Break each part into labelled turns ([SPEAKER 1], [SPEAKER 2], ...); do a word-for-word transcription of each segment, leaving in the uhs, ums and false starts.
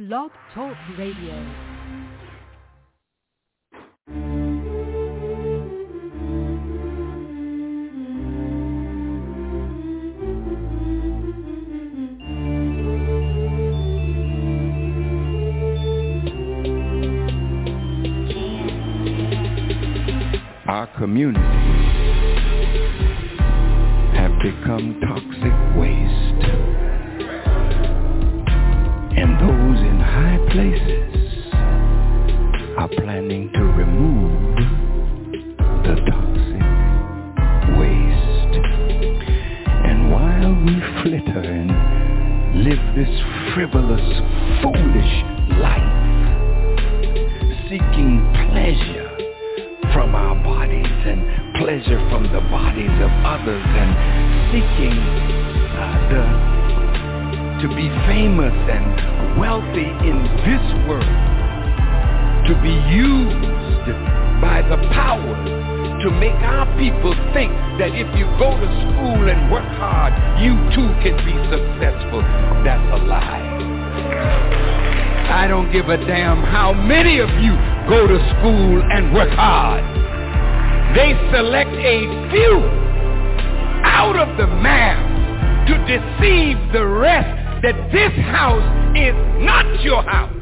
[SPEAKER 1] Blog Talk Radio.
[SPEAKER 2] Our communities have become toxic waste, and those in high places are planning to remove the toxic waste. And while we flitter and live this frivolous, foolish life, seeking pleasure from our bodies and pleasure from the bodies of others, and seeking uh, the, to be famous and wealthy in this world, to be used by the power to make our people think that if you go to school and work hard, you too can be successful. That's a lie. I don't give a damn how many of you go to school and work hard. They select a few out of the mass to deceive the rest that this house is not your house.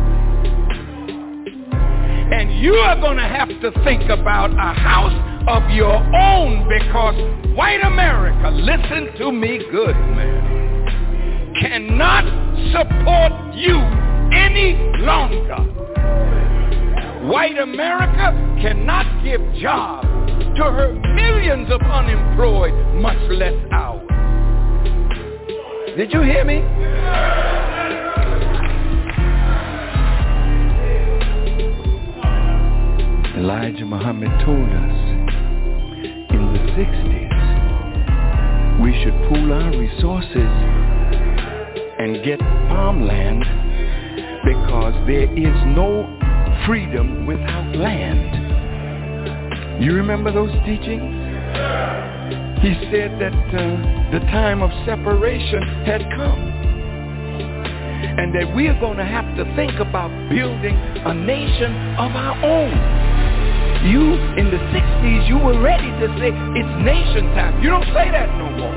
[SPEAKER 2] And you are going to have to think about a house of your own, because white America, listen to me good, man, cannot support you any longer. White America cannot give jobs to her millions of unemployed, much less ours. Did you hear me? Elijah Muhammad told us in the sixties we should pool our resources and get farmland, because there is no freedom without land. You remember those teachings? He said that uh, the time of separation had come, and that we are going to have to think about building a nation of our own. You, in the sixties, you were ready to say, it's nation time. You don't say that no more,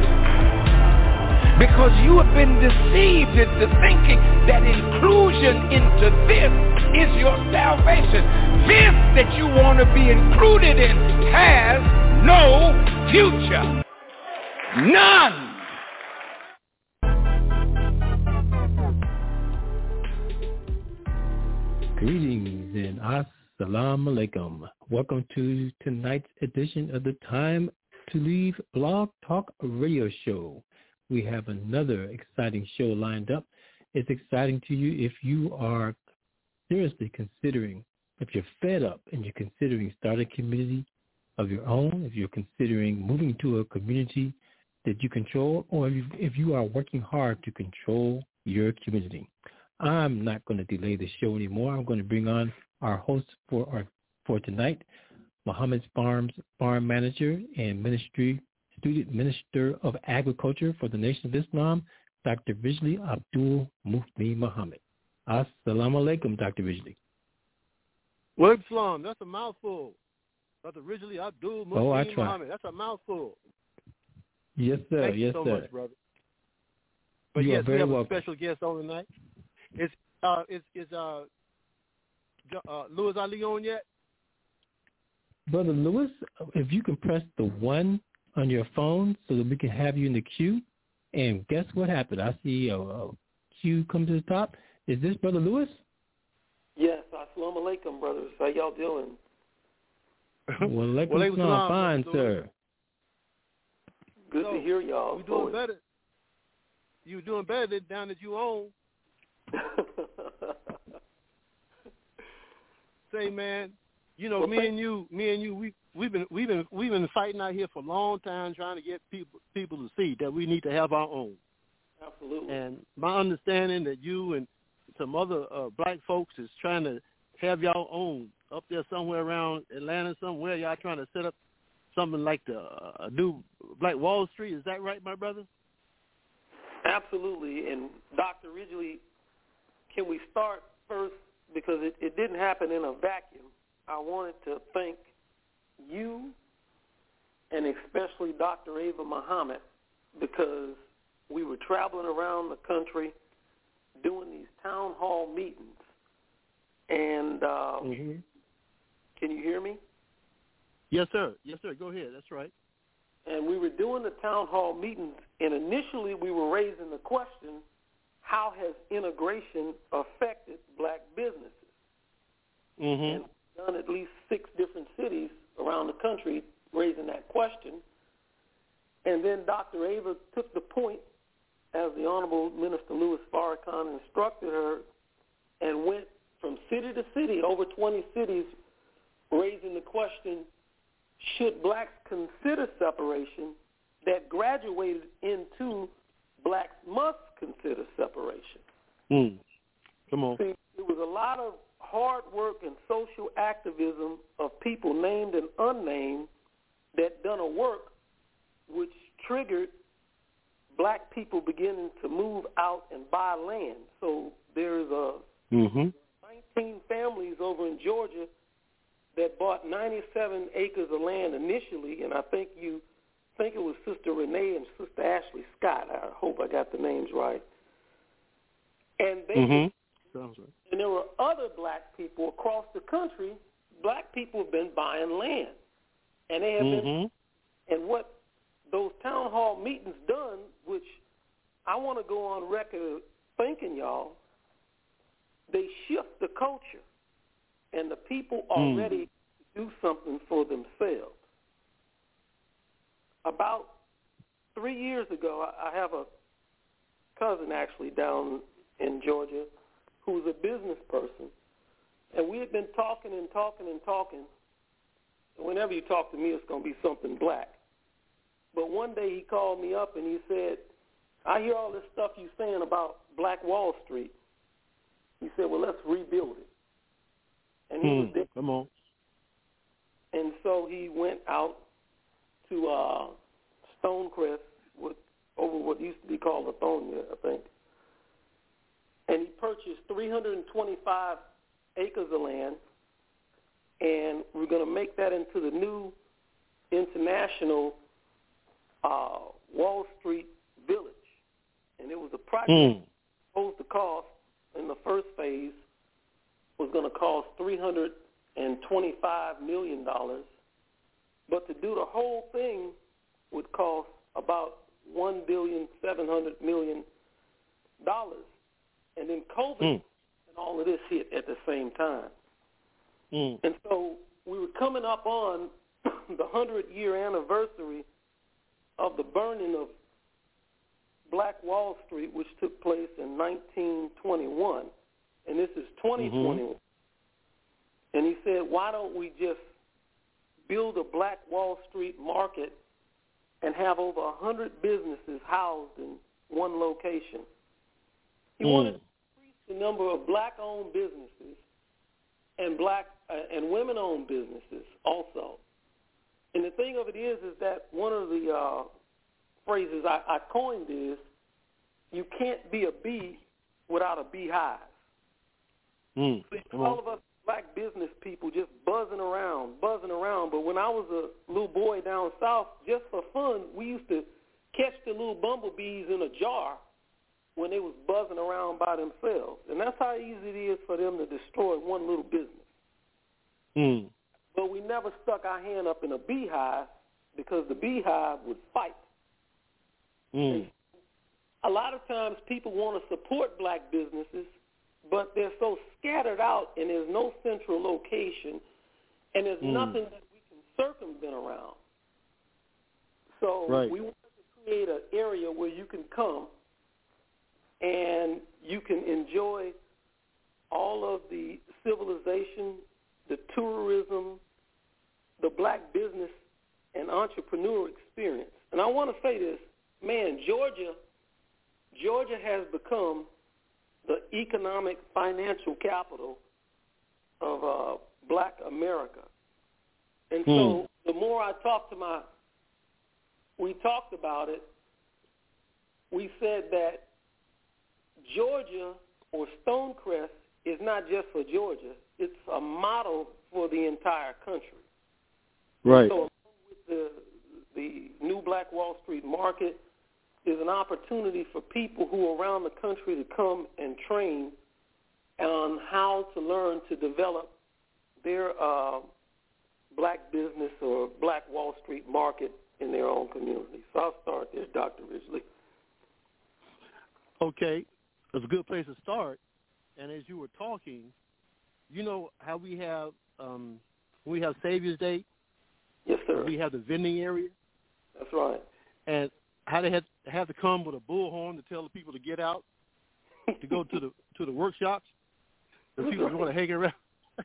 [SPEAKER 2] because you have been deceived into thinking that inclusion into this is your salvation. This that you want to be included in has no future. None.
[SPEAKER 3] Greetings and assalamu alaikum. Welcome to tonight's edition of the Time to Leave Blog Talk Radio Show. We have another exciting show lined up. It's exciting to you if you are seriously considering, if you're fed up and you're considering starting a community of your own, if you're considering moving to a community that you control, or if you, if you are working hard to control your community. I'm not going to delay the show anymore. I'm going to bring on our host for our, for tonight, Muhammad's Farms Farm Manager and Ministry Student Minister of Agriculture for the Nation of Islam, Doctor Rijli Abdul Mufti Muhammad. Assalamu alaikum, Doctor Rijli.
[SPEAKER 4] Well, Islam, that's a mouthful. Doctor Rijli Abdul Mufti
[SPEAKER 3] oh, I try.
[SPEAKER 4] Muhammad, that's a mouthful.
[SPEAKER 3] Yes, sir.
[SPEAKER 4] Thank
[SPEAKER 3] yes,
[SPEAKER 4] you so
[SPEAKER 3] sir.
[SPEAKER 4] much, brother. But
[SPEAKER 3] you
[SPEAKER 4] yes,
[SPEAKER 3] are very
[SPEAKER 4] we have
[SPEAKER 3] welcome.
[SPEAKER 4] a special guest on tonight. Is uh is is uh, uh Louis Ali on yet?
[SPEAKER 3] Brother Lewis, if you can press the one on your phone so that we can have you in the queue. And guess what happened? I see a, a queue come to the top. Is this Brother Lewis?
[SPEAKER 5] Yes. Assalamu alaikum, brothers. How y'all doing?
[SPEAKER 3] Well, alaikum salam. Fine, sir.
[SPEAKER 5] Good
[SPEAKER 4] so,
[SPEAKER 5] to hear y'all.
[SPEAKER 4] You doing better? You doing better than down that you own? Say, man, you know, well, me and you, me and you, we we've been we've been we've been fighting out here for a long time, trying to get people people to see that we need to have our own.
[SPEAKER 5] Absolutely.
[SPEAKER 4] And my understanding that you and some other uh, black folks is trying to have y'all own up there somewhere around Atlanta, somewhere y'all trying to set up something like the uh, new Black Wall Street. Is that right, my brother?
[SPEAKER 5] Absolutely. And Doctor Ridgely can we start first, because it, it didn't happen in a vacuum. I wanted to thank you and especially Doctor Ava Muhammad, because we were traveling around the country doing these town hall meetings. And uh,
[SPEAKER 4] mm-hmm.
[SPEAKER 5] Can you hear me?
[SPEAKER 4] Yes, sir. Yes, sir. Go ahead. That's right.
[SPEAKER 5] And we were doing the town hall meetings, and initially we were raising the question, how has integration affected black businesses?
[SPEAKER 4] Mm-hmm.
[SPEAKER 5] And we've done at least six different cities around the country raising that question. And then Doctor Ava took the point, as the Honorable Minister Louis Farrakhan instructed her, and went from city to city, over twenty cities, raising the question, should blacks consider separation, that graduated into blacks must consider separation.
[SPEAKER 4] Mm. Come on.
[SPEAKER 5] See, there was a lot of hard work and social activism of people named and unnamed that done a work which triggered black people beginning to move out and buy land. So there's a
[SPEAKER 4] mm-hmm.
[SPEAKER 5] nineteen families over in Georgia that bought ninety-seven acres of land initially, and I think you think it was Sister Renee and Sister Ashley Scott. I hope I got the names right. And they
[SPEAKER 4] mm-hmm. Sounds right.
[SPEAKER 5] And there were other black people across the country. Black people have been buying land, and they have
[SPEAKER 4] mm-hmm.
[SPEAKER 5] been. And what those town hall meetings done, which I want to go on record thanking y'all, they shift the culture, and the people are
[SPEAKER 4] mm.
[SPEAKER 5] ready to do something for themselves. About three years ago, I have a cousin actually down in Georgia who's a business person, and we had been talking and talking and talking. Whenever you talk to me, it's going to be something black. But one day he called me up and he said, I hear all this stuff you're saying about Black Wall Street. He said, well, let's rebuild it. And he
[SPEAKER 4] hmm.
[SPEAKER 5] was there.
[SPEAKER 4] Come on.
[SPEAKER 5] And so he went out to uh, Stonecrest, with, over what used to be called Lithonia, I think. And he purchased three hundred twenty-five acres of land, and we're going to make that into the new international uh, Wall Street Village. And it was a project
[SPEAKER 4] mm.
[SPEAKER 5] supposed to cost, in the first phase, was going to cost three hundred twenty-five million dollars. But to do the whole thing would cost about one billion seven hundred million dollars. And then COVID
[SPEAKER 4] mm.
[SPEAKER 5] and all of this hit at the same time.
[SPEAKER 4] Mm.
[SPEAKER 5] And so we were coming up on the hundred-year anniversary of the burning of Black Wall Street, which took place in nineteen twenty-one. And this is twenty twenty-one. Mm-hmm. And he said, why don't we just build a Black Wall Street market and have over one hundred businesses housed in one location? He
[SPEAKER 4] mm.
[SPEAKER 5] wanted to increase the number of black-owned businesses and black uh, and women-owned businesses also. And the thing of it is, is that one of the uh, phrases I, I coined is, you can't be a bee without a beehive.
[SPEAKER 4] Mm.
[SPEAKER 5] So all of us black business people just buzzing around, buzzing around. But when I was a little boy down south, just for fun, we used to catch the little bumblebees in a jar when they was buzzing around by themselves. And that's how easy it is for them to destroy one little business.
[SPEAKER 4] Mm.
[SPEAKER 5] But we never stuck our hand up in a beehive because the beehive would fight.
[SPEAKER 4] Mm.
[SPEAKER 5] A lot of times people want to support black businesses, but they're so scattered out and there's no central location and there's
[SPEAKER 4] mm.
[SPEAKER 5] nothing that we can circumvent around. So
[SPEAKER 4] right.
[SPEAKER 5] we want to create an area where you can come and you can enjoy all of the civilization, the tourism, the black business and entrepreneur experience. And I want to say this, man, Georgia, Georgia has become the economic financial capital of uh, black America. And so
[SPEAKER 4] mm.
[SPEAKER 5] the more I talked to my, we talked about it, we said that Georgia or Stonecrest is not just for Georgia. It's a model for the entire country.
[SPEAKER 4] Right.
[SPEAKER 5] So with the, the new Black Wall Street market is an opportunity for people who are around the country to come and train on how to learn to develop their uh, black business or Black Wall Street market in their own community. So I'll start there, Doctor Ridgely.
[SPEAKER 4] Okay. It's a good place to start. And as you were talking, you know how we have um, we have Savior's Day?
[SPEAKER 5] Yes, sir.
[SPEAKER 4] We have the vending area.
[SPEAKER 5] That's right.
[SPEAKER 4] And how they had, have to come with a bullhorn to tell the people to get out, to go to the to the workshops. The people
[SPEAKER 5] right.
[SPEAKER 4] want to hang around.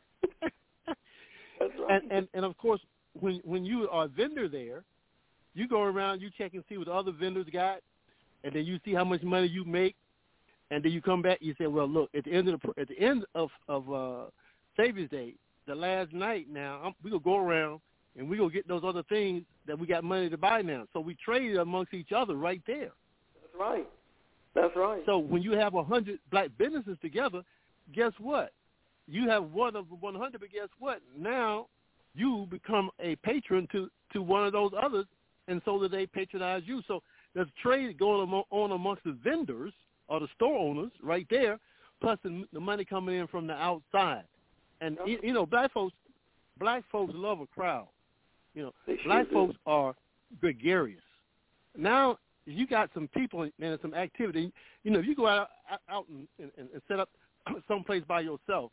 [SPEAKER 5] That's right.
[SPEAKER 4] And, and, and, of course, when when you are a vendor there, you go around, you check and see what the other vendors got, and then you see how much money you make, and then you come back, you say, well, look, at the end of the, at the end of, of uh, Savior's Day, the last night now, I'm, we going to go around, and we going to get those other things that we got money to buy now. So we trade amongst each other right there.
[SPEAKER 5] That's right. That's right.
[SPEAKER 4] So when you have one hundred black businesses together, guess what? You have one of one hundred, but guess what? Now you become a patron to, to one of those others, and so that they patronize you. So there's trade going on amongst the vendors or the store owners right there, plus the, the money coming in from the outside. And, you, you know, black folks, black folks love a crowd. You know,
[SPEAKER 5] they
[SPEAKER 4] black
[SPEAKER 5] sure
[SPEAKER 4] folks are gregarious. Now you got some people and some activity. You know, if you go out out and, and, and set up someplace by yourself,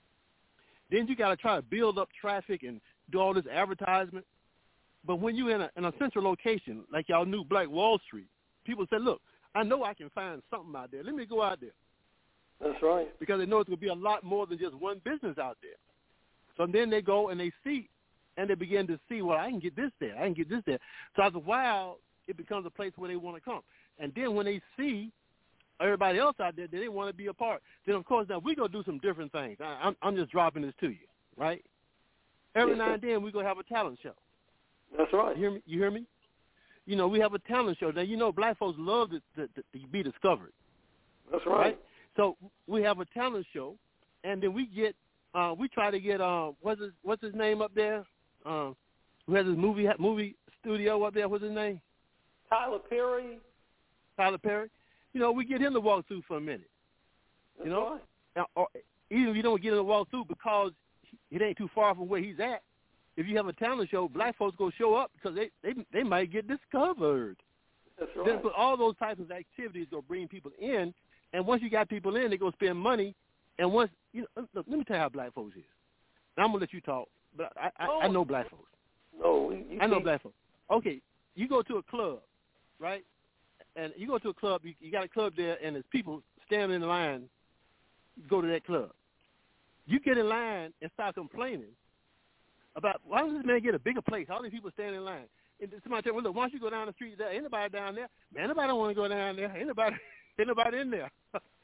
[SPEAKER 4] then you got to try to build up traffic and do all this advertisement. But when you're in a, in a central location, like y'all knew Black Wall Street, people say, look, I know I can find something out there. Let me go out there.
[SPEAKER 5] That's right.
[SPEAKER 4] Because they know it's going to be a lot more than just one business out there. So then they go and they see, and they begin to see, well, I can get this there. I can get this there. So after a while, it becomes a place where they want to come. And then when they see everybody else out there, then they want to be a part. Then, of course, now we're going to do some different things. I, I'm, I'm just dropping this to you, right? Every
[SPEAKER 5] yes,
[SPEAKER 4] now
[SPEAKER 5] sir.
[SPEAKER 4] and then we're going to have a talent show.
[SPEAKER 5] That's right.
[SPEAKER 4] You hear me? You hear me? You know, we have a talent show. Now, you know, black folks love to, to, to be discovered.
[SPEAKER 5] That's right.
[SPEAKER 4] right. So we have a talent show, and then we get, uh, we try to get, uh, what's his, what's his name up there? Um, who has his movie movie studio up there? What's his name?
[SPEAKER 5] Tyler Perry.
[SPEAKER 4] Tyler Perry. You know, we get him to walk through for a minute.
[SPEAKER 5] That's
[SPEAKER 4] you know,
[SPEAKER 5] right.
[SPEAKER 4] or even if you don't get him to walk through because it ain't too far from where he's at. If you have a talent show, black folks go show up because they they they might get discovered.
[SPEAKER 5] That's right.
[SPEAKER 4] Then so all those types of activities go bring people in, and once you got people in, they go spend money. And once you know, look, let me tell you how black folks is. Now, I'm gonna let you talk, but I I,
[SPEAKER 5] oh,
[SPEAKER 4] I know black folks.
[SPEAKER 5] No, you
[SPEAKER 4] I know
[SPEAKER 5] can't.
[SPEAKER 4] black folks. Okay, you go to a club, right? And you go to a club, you, you got a club there, and there's people standing in line. You go to that club. You get in line and start complaining about, why does this man get a bigger place? All these people standing in line. And somebody tell me, well, look, once you go down the street, there ain't nobody down there. Man, nobody don't want to go down there. Ain't nobody, ain't nobody in there.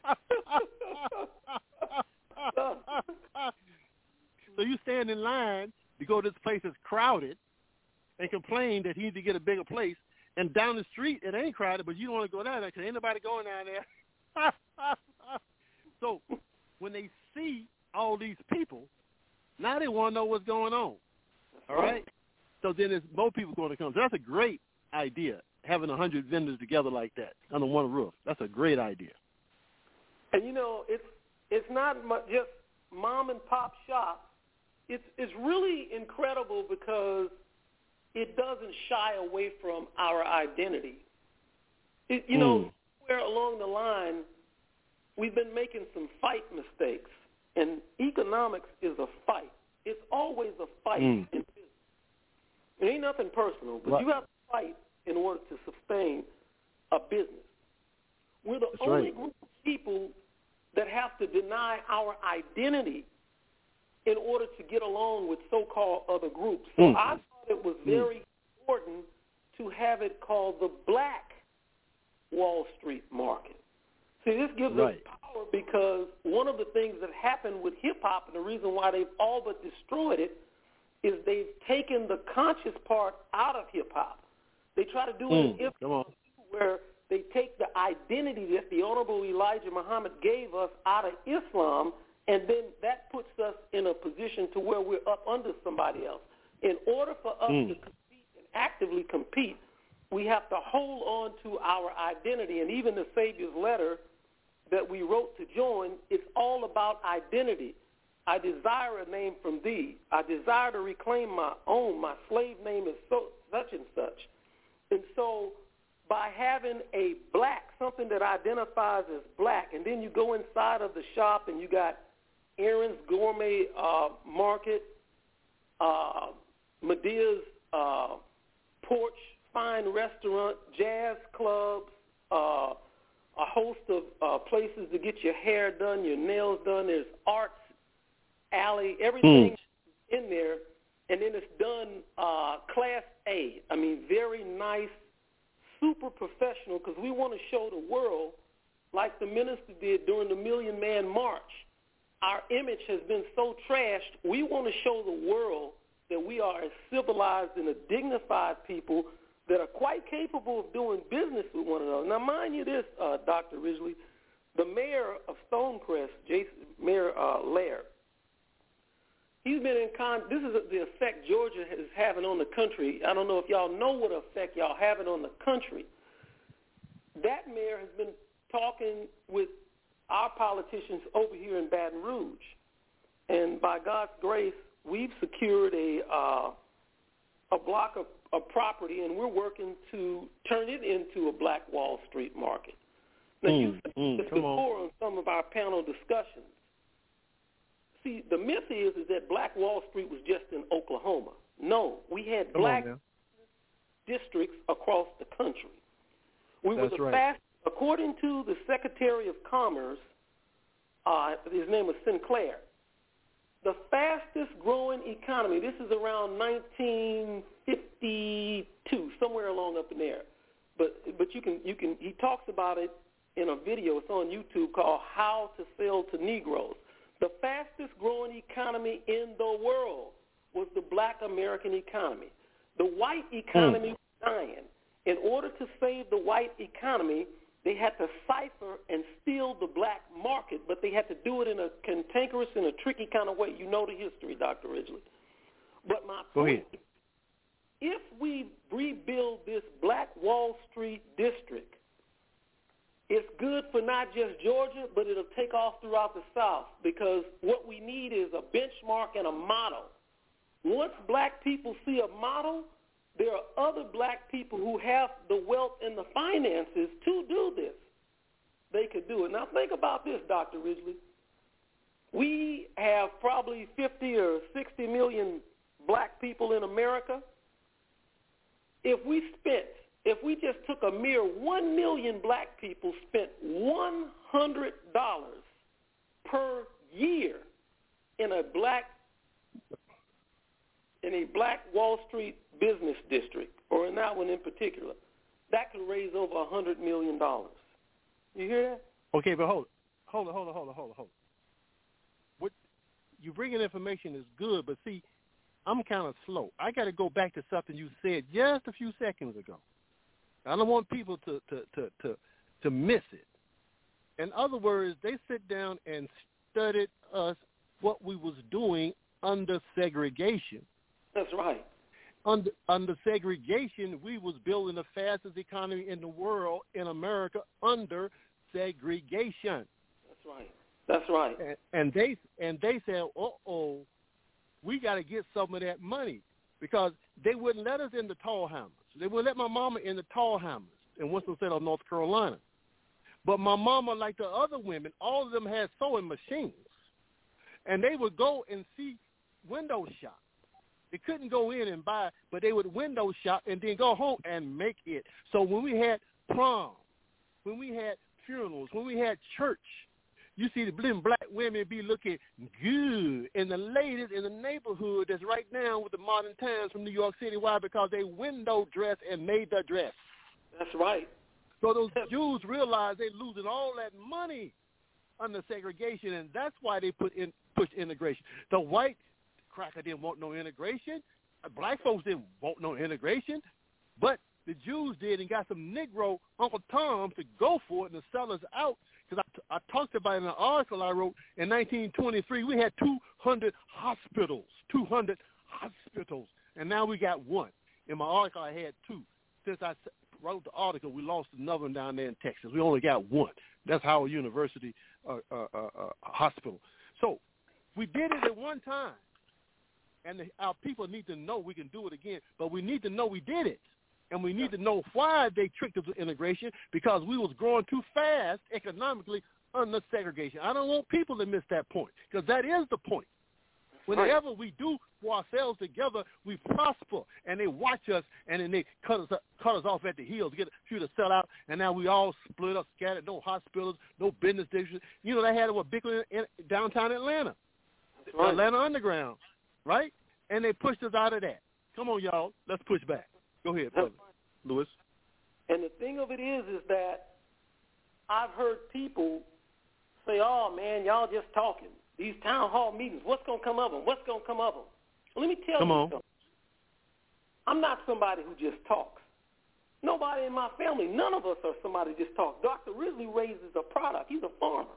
[SPEAKER 4] So you stand in line to go to this place that's crowded and complain that he needs to get a bigger place. And down the street, it ain't crowded, but you don't want to go down there because ain't nobody going down there. So when they see all these people, now they want to know what's going on. All right? So then there's more people going to come. So that's a great idea, having one hundred vendors together like that under one roof. That's a great idea.
[SPEAKER 5] And, you know, it's it's not mu- just mom and pop shops. It's it's really incredible because it doesn't shy away from our identity. It, you mm. know, somewhere along the line, we've been making some fight mistakes, and economics is a fight. It's always a fight
[SPEAKER 4] mm.
[SPEAKER 5] in business. It ain't nothing personal, but
[SPEAKER 4] right.
[SPEAKER 5] you have to fight in order to sustain a business. We're the
[SPEAKER 4] That's
[SPEAKER 5] only
[SPEAKER 4] right.
[SPEAKER 5] group of people that have to deny our identity in order to get along with so-called other groups. So
[SPEAKER 4] mm.
[SPEAKER 5] I thought it was very mm. important to have it called the Black Wall Street market. See, this gives
[SPEAKER 4] right.
[SPEAKER 5] us power because one of the things that happened with hip-hop and the reason why they've all but destroyed it is they've taken the conscious part out of hip-hop. They try to do
[SPEAKER 4] mm.
[SPEAKER 5] it in
[SPEAKER 4] Come on.
[SPEAKER 5] where They take the identity that the Honorable Elijah Muhammad gave us out of Islam, and then that puts us in a position to where we're up under somebody else. In order for us mm. to compete and actively compete, we have to hold on to our identity. And even the Savior's letter that we wrote to join, it's all about identity. I desire a name from thee. I desire to reclaim my own. My slave name is so, such and such. And so by having a black, something that identifies as black, and then you go inside of the shop and you got Aaron's Gourmet uh, Market, uh, Medea's uh, Porch Fine Restaurant, jazz clubs, uh, a host of uh, places to get your hair done, your nails done. There's Arts Alley, everything mm. in there, and then it's done uh, Class A. I mean, very nice, super professional, because we want to show the world, like the minister did during the Million Man March. Our image has been so trashed, we want to show the world that we are a civilized and a dignified people that are quite capable of doing business with one another. Now, mind you this, uh, Doctor Ridgely, the mayor of Stonecrest, Jason, Mayor uh, Laird, he's been in con. This is the effect Georgia is having on the country. I don't know if y'all know what effect y'all having on the country. That mayor has been talking with our politicians over here in Baton Rouge, and by God's grace, we've secured a uh, a block of, of property, and we're working to turn it into a Black Wall Street market. Now,
[SPEAKER 4] mm,
[SPEAKER 5] you've said
[SPEAKER 4] mm,
[SPEAKER 5] this before on. on some of our panel discussions. See, the myth is, is that Black Wall Street was just in Oklahoma. No, we had
[SPEAKER 4] Come
[SPEAKER 5] black
[SPEAKER 4] on,
[SPEAKER 5] districts across the country. We
[SPEAKER 4] That's
[SPEAKER 5] were the
[SPEAKER 4] right.
[SPEAKER 5] fast, according to the Secretary of Commerce, uh, his name was Sinclair, the fastest growing economy. This is around nineteen fifty-two, somewhere along up in there. But but you can you can he talks about it in a video. It's on YouTube called "How to Sell to Negroes." The fastest growing economy in the world was the black American economy. The white economy mm. was dying. In order to save the white economy, they had to cipher and steal the black market, but they had to do it in a cantankerous and a tricky kind of way. You know the history, Doctor Ridgely. But my
[SPEAKER 4] Go
[SPEAKER 5] point,
[SPEAKER 4] ahead.
[SPEAKER 5] if we rebuild this Black Wall Street district, it's good for not just Georgia, but it'll take off throughout the South, because what we need is a benchmark and a model. Once black people see a model, there are other black people who have the wealth and the finances to do this. They could do it. Now think about this, Doctor Ridgely. We have probably fifty or sixty million black people in America. If we spent If we just took a mere one million black people, spent one hundred dollars per year in a black in a black Wall Street business district, or in that one in particular, that could raise over one hundred million dollars. You hear that?
[SPEAKER 4] Okay, but hold, hold on, hold on, hold on, hold on, hold on. What you bringing information is good, but see, I'm kind of slow. I got to go back to something you said just a few seconds ago. I don't want people to, to, to, to, to miss it. In other words, they sit down and studied us what we was doing under segregation.
[SPEAKER 5] That's right.
[SPEAKER 4] Under, under segregation, we was building the fastest economy in the world in America under segregation.
[SPEAKER 5] That's right. That's right.
[SPEAKER 4] And, and they and they said, uh-oh, we got to get some of that money, because they wouldn't let us in the Tall Hammers. They wouldn't let my mama in the Tall Hammers in Winston-Salem, North Carolina. But my mama, like the other women, all of them had sewing machines. And they would go and see window shop. They couldn't go in and buy, but they would window shop and then go home and make it. So when we had prom, when we had funerals, when we had church, you see the black women be looking good, and the ladies in the neighborhood that's right now with the Modern Times from New York City. Why? Because they window dress and made the dress.
[SPEAKER 5] That's right.
[SPEAKER 4] So those Jews realized they're losing all that money under segregation, and that's why they put in pushed integration. The white cracker didn't want no integration. Black folks didn't want no integration, but the Jews did and got some Negro Uncle Tom to go for it and to sell us out. Because I, I talked about it in an article I wrote in nineteen twenty-three. We had two hundred hospitals, two hundred hospitals, and now we got one. In my article, I had two. Since I wrote the article, we lost another one down there in Texas. We only got one. That's Howard University uh, uh, uh, uh, Hospital. So we did it at one time, and the, our people need to know we can do it again, but we need to know we did it. And we need to know why they tricked us with integration, because we was growing too fast economically under segregation. I don't want people to miss that point, because that is the point. Whenever we do for ourselves together, we prosper, and they watch us, and then they cut us up, cut us off at the heels, get a few to sell out, and now we all split up, scattered, no hospitals, no business districts. You know, they had it with Bickley in downtown Atlanta, right. Atlanta Underground, right? And they pushed us out of that. Come on, y'all, let's push back. Go ahead, brother. Louis.
[SPEAKER 5] And the thing of it is, is that I've heard people say, oh, man, y'all just talking. These town hall meetings, what's going to come of them? What's going to come of them? Well, let me tell
[SPEAKER 4] come
[SPEAKER 5] you
[SPEAKER 4] on.
[SPEAKER 5] something. I'm not somebody who just talks. Nobody in my family, none of us are somebody who just talks. Doctor Risley raises a product. He's a farmer.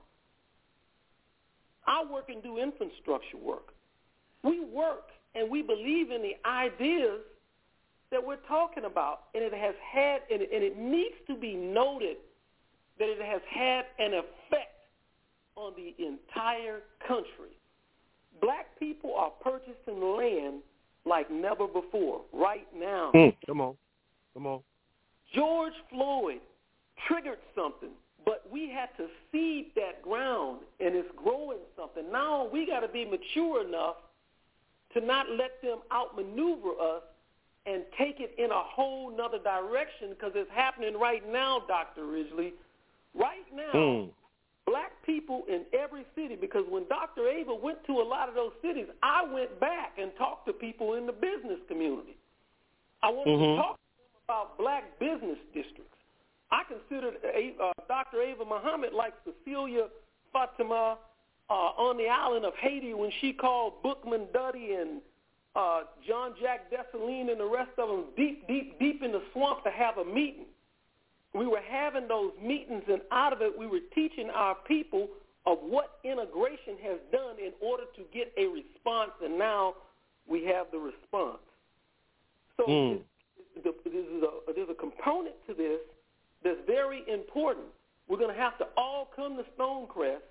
[SPEAKER 5] I work and do infrastructure work. We work and we believe in the ideas that we're talking about, and it has had, and it, and it needs to be noted that it has had an effect on the entire country. Black people are purchasing land like never before, right now.
[SPEAKER 4] Mm, come on, come on.
[SPEAKER 5] George Floyd triggered something, but we had to seed that ground, and it's growing something. Now we got to be mature enough to not let them outmaneuver us and take it in a whole nother direction, because it's happening right now, Doctor Ridgely. Right now, mm. black people in every city, because when Doctor Ava went to a lot of those cities, I went back and talked to people in the business community. I wanted mm-hmm. to talk to them about black business districts. I considered uh, Doctor Ava Muhammad like Cecilia Fatima uh, on the island of Haiti when she called Bookman Duddy and Uh, John Jack Dessalines and the rest of them deep, deep, deep in the swamp to have a meeting. We were having those meetings, and out of it we were teaching our people of what integration has done in order to get a response, and now we have the response. So mm. there's, there's, a, there's a component to this that's very important. We're going to have to all come to Stonecrest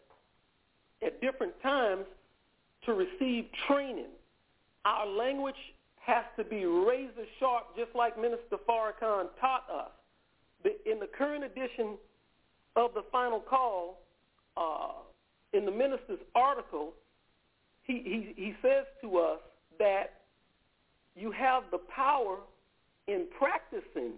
[SPEAKER 5] at different times to receive training. Our language has to be razor sharp, just like Minister Farrakhan taught us. In the current edition of the Final Call, uh, in the minister's article, he, he, he says to us that you have the power in practicing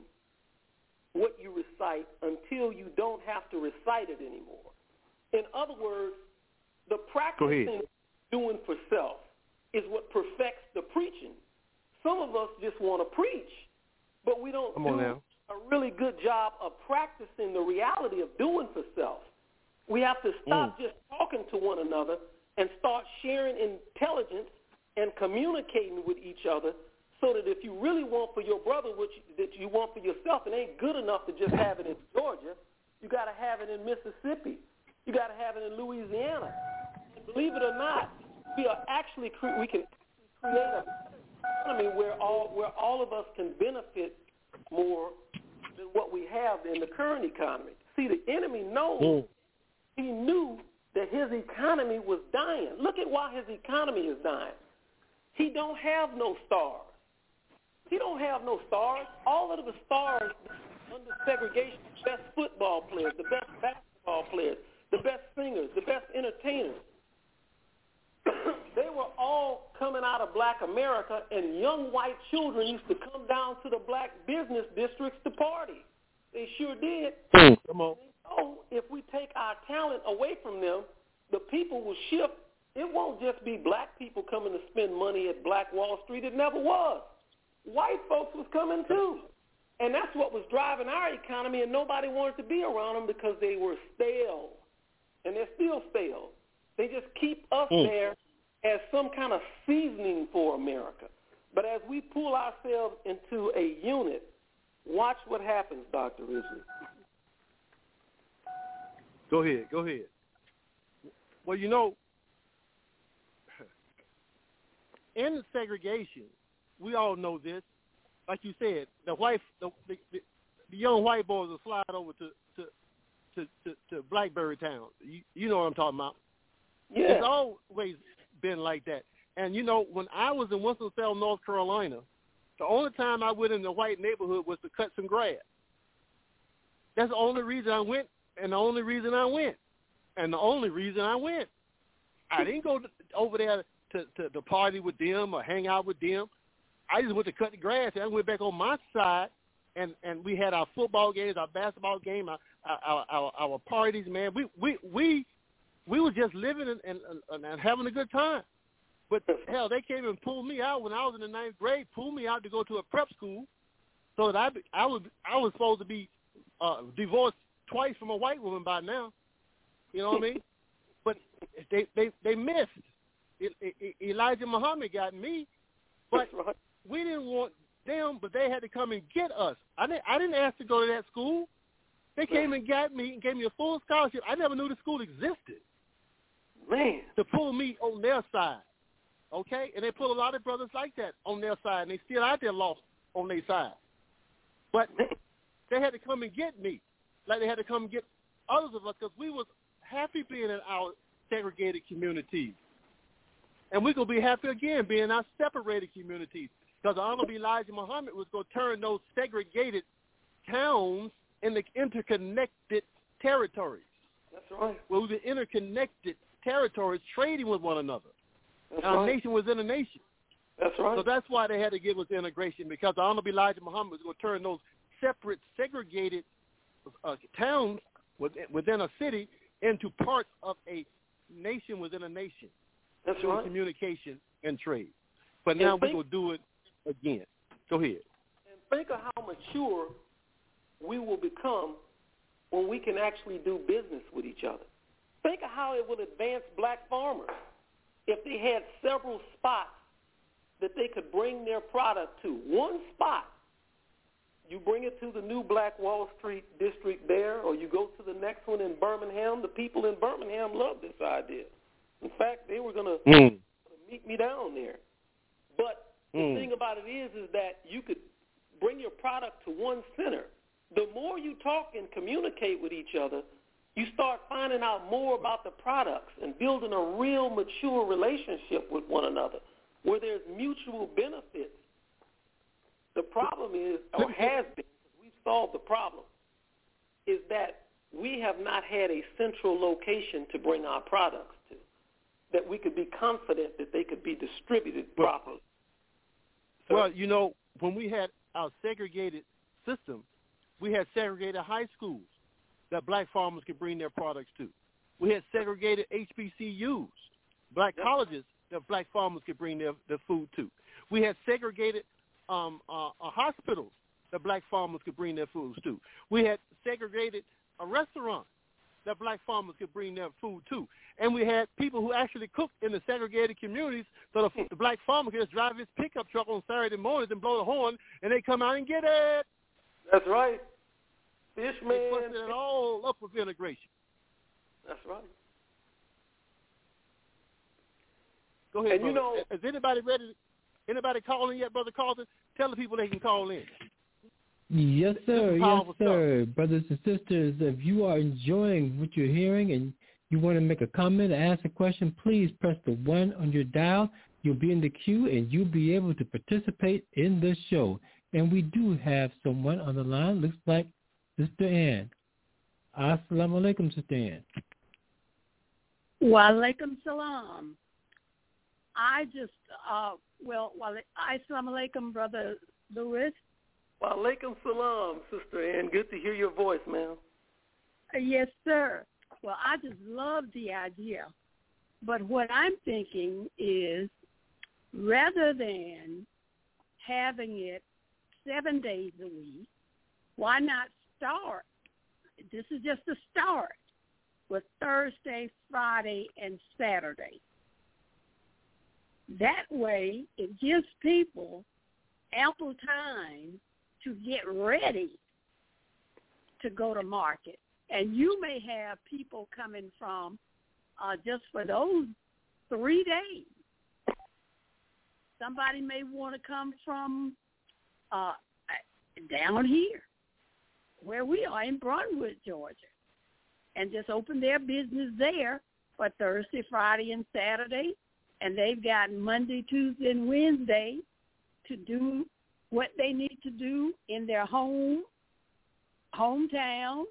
[SPEAKER 5] what you recite until you don't have to recite it anymore. In other words, the practicing doing for self is what perfects the preaching. Some of us just want to preach, but we don't
[SPEAKER 4] Come
[SPEAKER 5] do
[SPEAKER 4] on now.
[SPEAKER 5] a really good job of practicing the reality of doing for self. We have to stop mm. just talking to one another and start sharing intelligence and communicating with each other, so that if you really want for your brother what you, that you want for yourself, it ain't good enough to just have it in Georgia. You got to have it in Mississippi. You got to have it in Louisiana. And believe it or not, we are actually cre- we can create an economy where all where all of us can benefit more than what we have in the current economy. See, the enemy knows. Mm. He knew that his economy was dying. Look at why his economy is dying. He don't have no stars. He don't have no stars. All of the stars under segregation, the best football players, the best basketball players, the best singers, the best entertainers, they were all coming out of black America, and young white children used to come down to the black business districts to party. They sure did.
[SPEAKER 4] Come on.
[SPEAKER 5] So if we take our talent away from them, the people will shift. It won't just be black people coming to spend money at Black Wall Street. It never was. White folks was coming too. And that's what was driving our economy, and nobody wanted to be around them because they were stale. And they're still stale. They just keep us mm. there as some kind of seasoning for America. But as we pull ourselves into a unit watch what happens, Doctor Risley.
[SPEAKER 4] Go ahead. Go ahead. Well, you know, in the segregation, we all know this. Like you said, the white, the, the, the young white boys will slide over to to, to, to, to Blackberry Town. You, you know what I'm talking about.
[SPEAKER 5] Yeah.
[SPEAKER 4] It's always been like that. And, you know, when I was in Winston-Salem, North Carolina, the only time I went in the white neighborhood was to cut some grass. That's the only reason I went, and the only reason I went, and the only reason I went. I didn't go to, over there to, to, to party with them or hang out with them. I just went to cut the grass, and I went back on my side, and, and we had our football games, our basketball game, our our, our, our parties, man. We we we we were just living and, and, and, and having a good time. But, hell, they came and pulled me out when I was in the ninth grade, pulled me out to go to a prep school so that I, I, was, I was supposed to be uh, divorced twice from a white woman by now. You know what I mean? But they, they, they missed. It, it, Elijah Muhammad got me, but we didn't want them, but they had to come and get us. I didn't, I didn't ask to go to that school. They came and got me and gave me a full scholarship. I never knew the school existed.
[SPEAKER 5] Man.
[SPEAKER 4] To pull me on their side. Okay? And they put a lot of brothers like that on their side, and they still out there lost on their side. But they had to come and get me, like they had to come and get others of us, because we was happy being in our segregated communities. And we're going to be happy again being in our separated communities, because Honorable Elijah Muhammad was going to turn those segregated towns into interconnected territories.
[SPEAKER 5] That's right.
[SPEAKER 4] Well, we were interconnected territories trading with one another.
[SPEAKER 5] That's
[SPEAKER 4] Our
[SPEAKER 5] right.
[SPEAKER 4] nation was in a nation.
[SPEAKER 5] That's right.
[SPEAKER 4] So that's why they had to give us integration, because the Honorable Elijah Muhammad was going to turn those separate, segregated uh, towns within, within a city into parts of a nation within a nation.
[SPEAKER 5] That's
[SPEAKER 4] through
[SPEAKER 5] right.
[SPEAKER 4] communication and trade. But now
[SPEAKER 5] think,
[SPEAKER 4] we're going to do it again. Go ahead.
[SPEAKER 5] And think of how mature we will become when we can actually do business with each other. Think of how it will advance black farmers if they had several spots that they could bring their product to. One spot. You bring it to the new Black Wall Street district there, or you go to the next one in Birmingham. The people in Birmingham love this idea. In fact, they were going to
[SPEAKER 4] mm.
[SPEAKER 5] meet me down there. But the
[SPEAKER 4] mm.
[SPEAKER 5] thing about it is, is that you could bring your product to one center. The more you talk and communicate with each other, you start finding out more about the products and building a real mature relationship with one another where there's mutual benefits. The problem is, or has been, we've solved the problem, is that we have not had a central location to bring our products to, that we could be confident that they could be distributed
[SPEAKER 4] well,
[SPEAKER 5] properly. So,
[SPEAKER 4] well, you know, when we had our segregated system, we had segregated high schools that black farmers could bring their products to. We had segregated H B C Us, black
[SPEAKER 5] yep.
[SPEAKER 4] colleges that black farmers could bring their, their food to. We had segregated um, uh, uh, hospitals that black farmers could bring their foods to. We had segregated a restaurant that black farmers could bring their food to. And we had people who actually cooked in the segregated communities, so the, the black farmer could just drive his pickup truck on Saturday mornings and blow the horn, and they come out and get it.
[SPEAKER 5] That's right. Fish man.
[SPEAKER 4] They busted it all up with integration.
[SPEAKER 5] That's right.
[SPEAKER 4] Go ahead,
[SPEAKER 5] and
[SPEAKER 4] brother.
[SPEAKER 5] You know,
[SPEAKER 4] is anybody ready? Anybody calling yet, Brother Carlton? Tell the people they can call in.
[SPEAKER 3] Yes, sir. Yes, sir.
[SPEAKER 4] Stuff.
[SPEAKER 3] Brothers and sisters, if you are enjoying what you're hearing and you want to make a comment or ask a question, please press the one on your dial. You'll be in the queue, and you'll be able to participate in this show. And we do have someone on the line. Looks like Sister Ann. Assalamu alaikum, Sister Ann.
[SPEAKER 6] Wa alaikum salam. I just, uh, well, wa assalamu alaikum, Brother Lewis.
[SPEAKER 5] Wa alaikum salam, Sister Ann. Good to hear your voice, ma'am.
[SPEAKER 6] Uh, yes, sir. Well, I just love the idea. But what I'm thinking is, rather than having it seven days a week, why not start? This is just a start with Thursday, Friday, and Saturday. That way, it gives people ample time to get ready to go to market. And you may have people coming from uh, just for those three days. Somebody may want to come from uh, down here, where we are in Brunswick, Georgia, and just open their business there for Thursday, Friday, and Saturday. And they've got Monday, Tuesday, and Wednesday to do what they need to do in their home, hometown,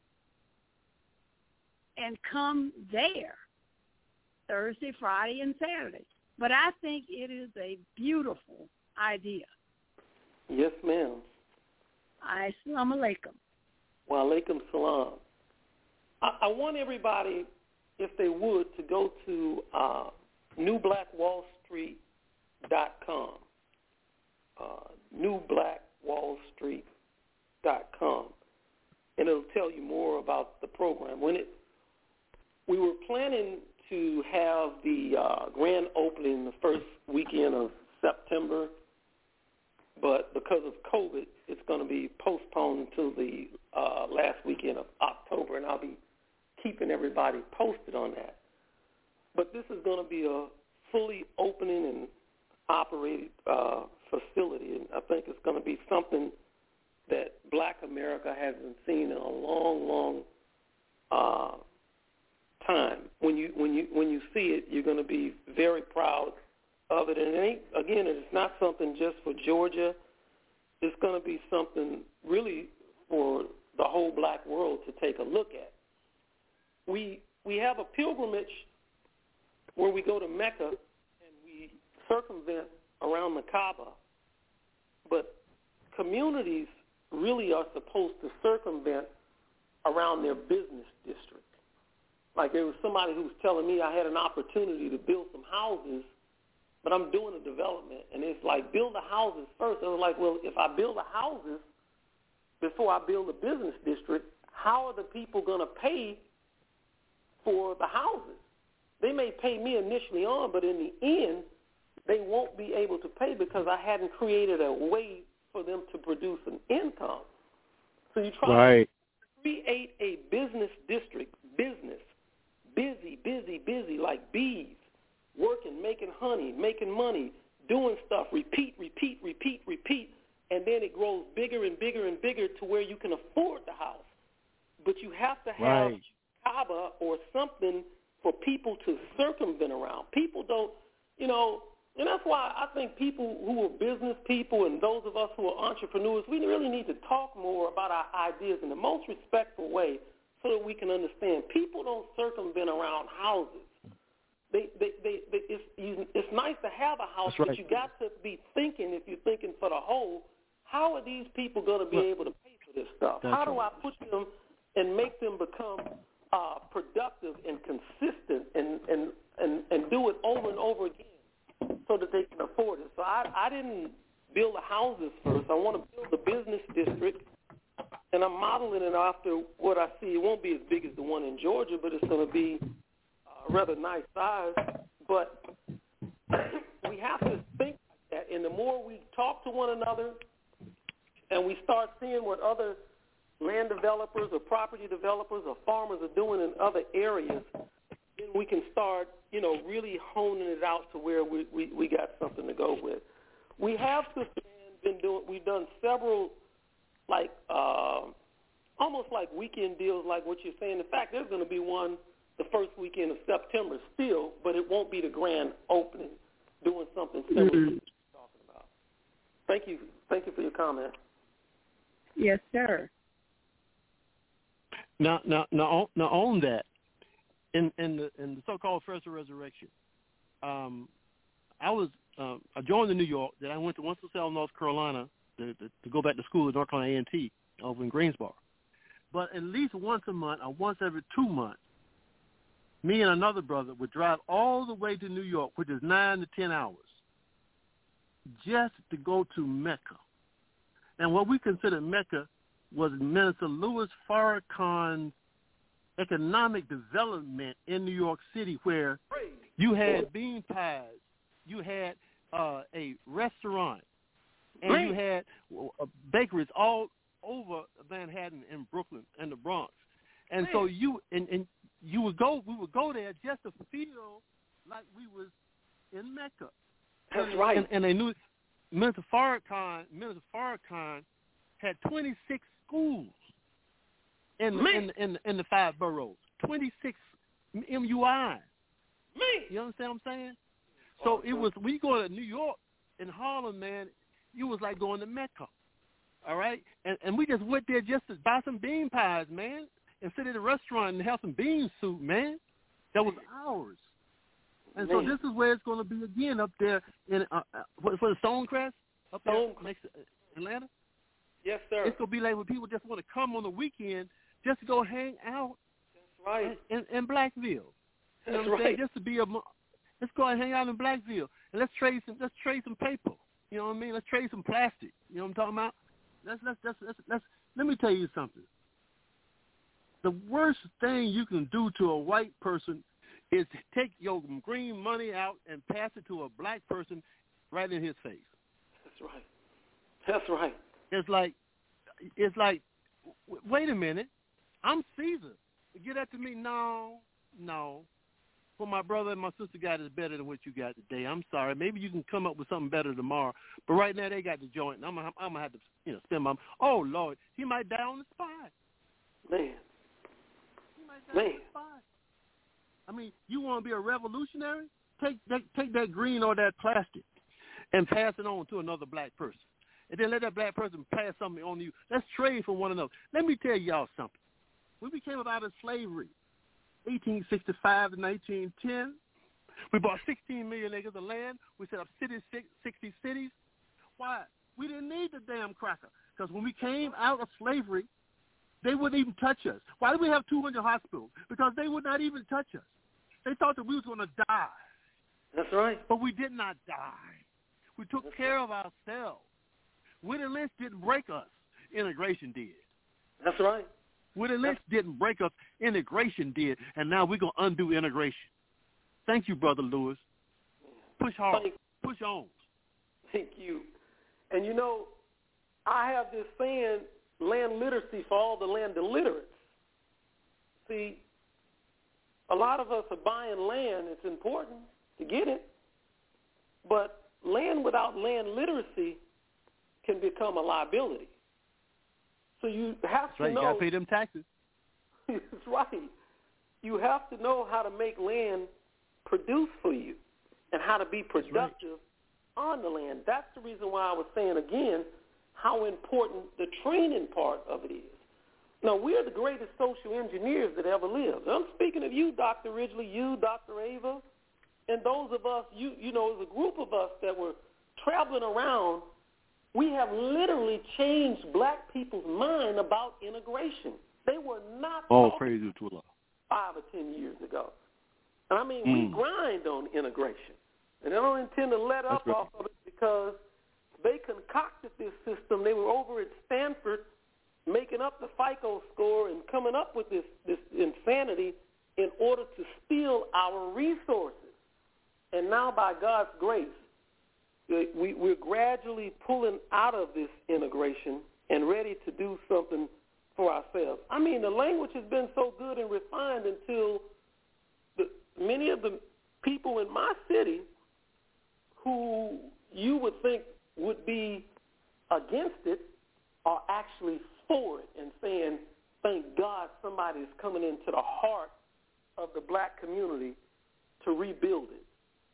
[SPEAKER 6] and come there Thursday, Friday, and Saturday. But I think it is a beautiful idea.
[SPEAKER 5] Yes, ma'am.
[SPEAKER 6] Assalamu alaikum.
[SPEAKER 5] Wa alaikum salam. I, I want everybody, if they would, to go to uh, new black wall street dot com. Uh, new black wall street dot com. And it'll tell you more about the program. When it, we were planning to have the uh, grand opening the first weekend of September, but because of COVID, it's going to be postponed until the uh, last weekend of October, and I'll be keeping everybody posted on that. But this is going to be a fully opening and operated uh, facility, and I think it's going to be something that Black America hasn't seen in a long, long uh, time. When you when you when you see it, you're going to be very proud of it. And it ain't, again, it's not something just for Georgia. It's going to be something really for the whole Black world to take a look at. We we have a pilgrimage where we go to Mecca and we circumvent around the Kaaba, but communities really are supposed to circumvent around their business district. Like there was somebody who was telling me I had an opportunity to build some houses, but I'm doing a development, and it's like build the houses first. I was like, well, if I build the houses before I build a business district, how are the people going to pay for the houses? They may pay me initially on, but in the end, they won't be able to pay because I hadn't created a way for them to produce an income. So you try
[SPEAKER 3] right.
[SPEAKER 5] to create a business district, business, busy, busy, busy, like bees, working, making honey, making money, doing stuff, repeat, repeat, repeat, repeat, and then it grows bigger and bigger and bigger to where you can afford the house. But you have to have
[SPEAKER 3] right.
[SPEAKER 5] Kaaba or something for people to circumvent around. People don't, you know, and that's why I think people who are business people and those of us who are entrepreneurs, we really need to talk more about our ideas in the most respectful way so that we can understand. People don't circumvent around houses. They, they, they, they, it's, you, it's nice to have a house,
[SPEAKER 3] right.
[SPEAKER 5] but you got to be thinking, if you're thinking for the whole, how are these people going to be
[SPEAKER 3] right.
[SPEAKER 5] able to pay for this stuff?
[SPEAKER 3] That's
[SPEAKER 5] how do
[SPEAKER 3] right.
[SPEAKER 5] I push them and make them become uh, productive and consistent and, and, and, and do it over and over again so that they can afford it? So I, I didn't build the houses first. I want to build the business district, and I'm modeling it after what I see. It won't be as big as the one in Georgia, but it's going to be a rather nice size. But we have to think like that, and the more we talk to one another and we start seeing what other land developers or property developers or farmers are doing in other areas, then we can start, you know, really honing it out to where we, we, we got something to go with. We have, Sister Ann, been doing, we've done several, like, uh, almost like weekend deals like what you're saying. In fact, there's going to be one the first weekend of September still, but it won't be the grand opening, doing something similar mm-hmm. to what you're talking about. Thank you. Thank you for your comment.
[SPEAKER 6] Yes, sir.
[SPEAKER 4] Now, now, now, on, now on that, in, in the in the so-called First Resurrection, um, I was uh, I joined in New York. Then I went to Winston-Salem, North Carolina, to, to, to go back to school at North Carolina A and T over in Greensboro. But at least once a month or once every two months, me and another brother would drive all the way to New York, which is nine to ten hours, just to go to Mecca. And what we consider Mecca was Minister Louis Farrakhan's economic development in New York City, where you had bean pies, you had uh, a restaurant, and
[SPEAKER 5] Man.
[SPEAKER 4] you had uh, bakeries all over Manhattan and Brooklyn and the Bronx. And
[SPEAKER 5] Man.
[SPEAKER 4] so you and, and you would go, we would go there just to feel like we was in Mecca.
[SPEAKER 5] That's
[SPEAKER 4] and,
[SPEAKER 5] right.
[SPEAKER 4] And, and they knew Minister Farrakhan, Minister Farrakhan had twenty-six schools in the, in, the, in, the, in the five boroughs, twenty-six M U Is.
[SPEAKER 5] Man.
[SPEAKER 4] You understand what I'm saying? So it was, when you go to New York and Harlem, man, you was like going to Mecca. All right? And, and we just went there just to buy some bean pies, man, and sit at a restaurant and have some bean soup, man. That was ours. And
[SPEAKER 5] Man.
[SPEAKER 4] so this is where it's going to be again up there in uh, uh, for, for the Stonecrest up there
[SPEAKER 5] Stonecrest.
[SPEAKER 4] next to Atlanta.
[SPEAKER 5] Yes, sir.
[SPEAKER 4] It's going to be like when people just want to come on the weekend just to go hang out
[SPEAKER 5] That's right.
[SPEAKER 4] in, in, in Blackville. You know
[SPEAKER 5] That's
[SPEAKER 4] what I'm
[SPEAKER 5] right.
[SPEAKER 4] saying? Just to be a, let's go and hang out in Blackville and let's trade some, let's trade some paper. You know what I mean? Let's trade some plastic. You know what I'm talking about? Let's let's let's let's, let's let me tell you something. The worst thing you can do to a white person is take your green money out and pass it to a black person right in his face.
[SPEAKER 5] That's right. That's right.
[SPEAKER 4] It's like, it's like, wait a minute, I'm Caesar. Get that to me? No, no. What my brother and my sister got is better than what you got today. I'm sorry. Maybe you can come up with something better tomorrow. But right now they got the joint, and I'm gonna, I'm gonna have to, you know, spend my. Oh Lord, he might die on the spot.
[SPEAKER 5] Man.
[SPEAKER 4] He might die
[SPEAKER 5] Man.
[SPEAKER 4] on the spot. I mean, you want to be a revolutionary? Take that, take that green or that plastic, and pass it on to another black person, and then let that black person pass something on to you. Let's trade for one another. Let me tell y'all something. When we came out of slavery, eighteen sixty-five to nineteen ten, we bought sixteen million acres of land. We set up cities, sixty cities. Why? We didn't need the damn cracker, because when we came out of slavery, they wouldn't even touch us. Why did we have two hundred hospitals? Because they would not even touch us. They thought that we was going to die.
[SPEAKER 5] That's right.
[SPEAKER 4] But we did not die. We took
[SPEAKER 5] That's
[SPEAKER 4] care of ourselves. Willie Lynch didn't break us. Integration did.
[SPEAKER 5] That's right.
[SPEAKER 4] Willie Lynch didn't break us. Integration did. And now we're going to undo integration. Thank you, Brother Lewis. Push hard.
[SPEAKER 5] Thank,
[SPEAKER 4] Push on.
[SPEAKER 5] thank you. And, you know, I have this saying, land literacy for all the land illiterates. See, a lot of us are buying land. It's important to get it. But land without land literacy can become a liability. So you have
[SPEAKER 4] That's
[SPEAKER 5] to
[SPEAKER 4] right.
[SPEAKER 5] know.
[SPEAKER 4] You got to pay them taxes.
[SPEAKER 5] That's right. You have to know how to make land produce for you and how to be productive right. on the land. That's the reason why I was saying again how important the training part of it is. Now, we're the greatest social engineers that ever lived. I'm speaking of you, Doctor Ridgely, you, Doctor Ava, and those of us, you, you know, the group of us that were traveling around. We have literally changed black people's mind about integration. They were not
[SPEAKER 4] All
[SPEAKER 5] talking
[SPEAKER 4] praise to Allah.
[SPEAKER 5] five or ten years ago. And I mean,
[SPEAKER 4] Mm.
[SPEAKER 5] we grind on integration. And I don't intend to let up
[SPEAKER 4] That's right.
[SPEAKER 5] off of it because they concocted this system. They were over at Stanford making up the FICO score and coming up with this, this insanity in order to steal our resources. And now, by God's grace, we, we're gradually pulling out of this integration and ready to do something for ourselves. I mean, the language has been so good and refined until the, many of the people in my city who you would think would be against it are actually for it and saying, thank God somebody is coming into the heart of the black community to rebuild it.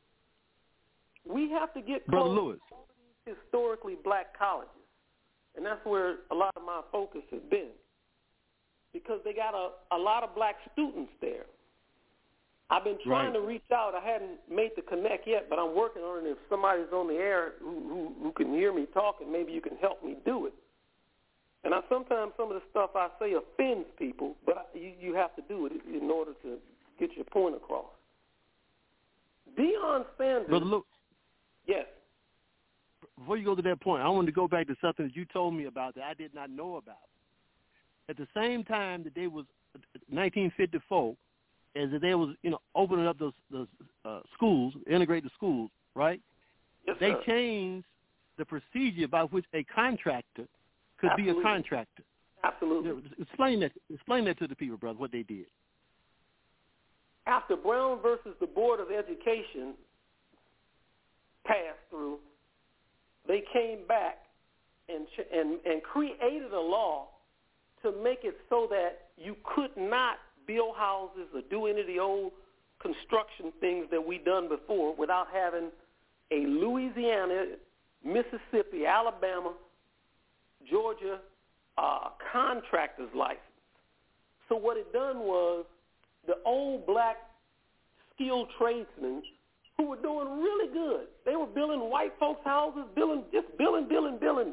[SPEAKER 5] We have to get
[SPEAKER 4] Brother
[SPEAKER 5] close
[SPEAKER 4] Lewis.
[SPEAKER 5] to all these historically black colleges, and that's where a lot of my focus has been, because they got a, a lot of black students there. I've been trying
[SPEAKER 4] Right.
[SPEAKER 5] to reach out. I hadn't made the connect yet, but I'm working on it. If somebody's on the air who, who, who can hear me talking, maybe you can help me do it. And I, sometimes some of the stuff I say offends people, but you, you have to do it in order to get your point across. Deion Sanders.
[SPEAKER 4] Brother Lewis.
[SPEAKER 5] Yes.
[SPEAKER 4] Before you go to that point, I wanted to go back to something that you told me about that I did not know about. At the same time that they was nineteen fifty-four, as they was you know opening up those those uh, schools, integrated schools, right?
[SPEAKER 5] Yes,
[SPEAKER 4] they
[SPEAKER 5] sir.
[SPEAKER 4] changed the procedure by which a contractor could
[SPEAKER 5] Absolutely.
[SPEAKER 4] be a contractor.
[SPEAKER 5] Absolutely.
[SPEAKER 4] You know, explain that. Explain that to the people, brother. What they did.
[SPEAKER 5] After Brown versus the Board of Education passed through, they came back and and and created a law to make it so that you could not build houses or do any of the old construction things that we done before without having a Louisiana, Mississippi, Alabama, Georgia uh, contractor's license. So what it done was the old black skilled tradesmen who were doing really good. They were building white folks' houses, building, just building, building, building.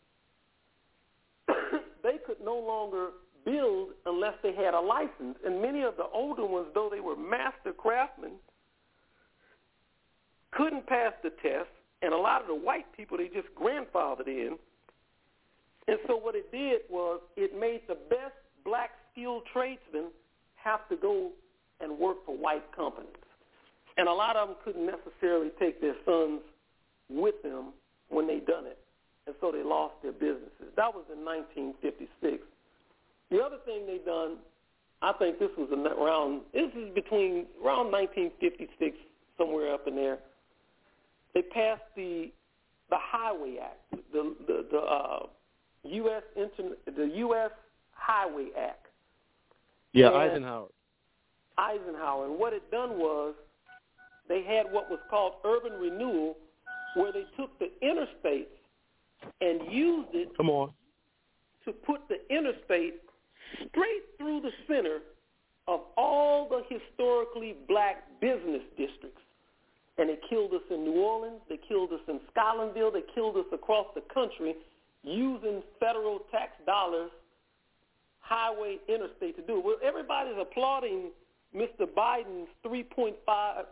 [SPEAKER 5] They could no longer build unless they had a license. And many of the older ones, though they were master craftsmen, couldn't pass the test. And a lot of the white people, they just grandfathered in. And so what it did was it made the best black skilled tradesmen have to go and work for white companies. And a lot of them couldn't necessarily take their sons with them when they done it. And so they lost their businesses. That was in nineteen fifty-six. The other thing they done, I think this was around, this is between around nineteen fifty-six, somewhere up in there. They passed the the Highway Act, the the, the uh, U S Inter, the U S Highway Act.
[SPEAKER 4] Yeah,
[SPEAKER 5] and
[SPEAKER 4] Eisenhower.
[SPEAKER 5] Eisenhower, and what it done was they had what was called urban renewal, where they took the interstates and used it
[SPEAKER 4] Come on.
[SPEAKER 5] to put the interstate straight through the center of all the historically black business districts. And they killed us in New Orleans, they killed us in Scotlandville, they killed us across the country using federal tax dollars, highway, interstate to do it. Well, everybody's applauding Mister Biden's three point five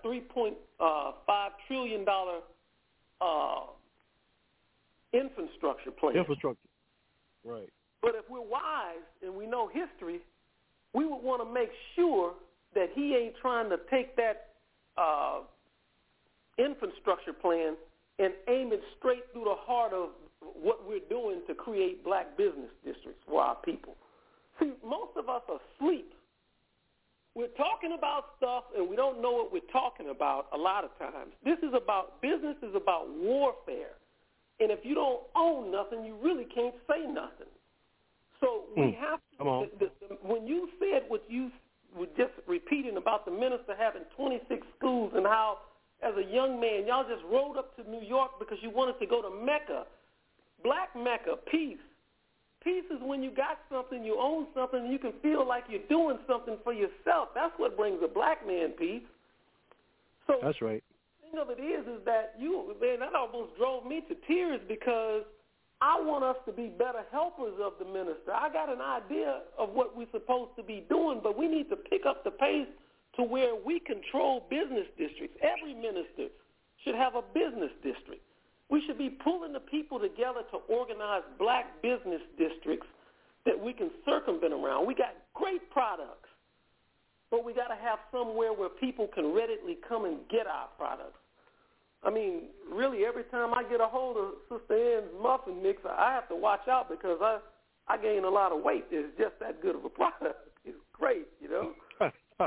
[SPEAKER 5] trillion dollars uh, infrastructure plan.
[SPEAKER 4] Infrastructure. Right.
[SPEAKER 5] But if we're wise and we know history, we would want to make sure that he ain't trying to take that uh, infrastructure plan and aim it straight through the heart of what we're doing to create black business districts for our people. See, most of us are asleep. We're talking about stuff and we don't know what we're talking about a lot of times. This is about, business is about warfare. And if you don't own nothing, you really can't say nothing. So we
[SPEAKER 4] mm.
[SPEAKER 5] have to,
[SPEAKER 4] Come on.
[SPEAKER 5] the, the, when you said what you were just repeating about the minister having twenty-six schools and how, as a young man, y'all just rode up to New York because you wanted to go to Mecca. Black Mecca, peace. Peace is when you got something, you own something, and you can feel like you're doing something for yourself. That's what brings a black man peace. So
[SPEAKER 4] That's right.
[SPEAKER 5] The thing of it is, is that you, man, that almost drove me to tears because I want us to be better helpers of the minister. I got an idea of what we're supposed to be doing, but we need to pick up the pace to where we control business districts. Every minister should have a business district. We should be pulling the people together to organize black business districts that we can circumvent around. We got great products, but we got to have somewhere where people can readily come and get our products. I mean, really, every time I get a hold of Sister Ann's muffin mix, I have to watch out because I, I gain a lot of weight. It's just that good of a product. It's great, you know.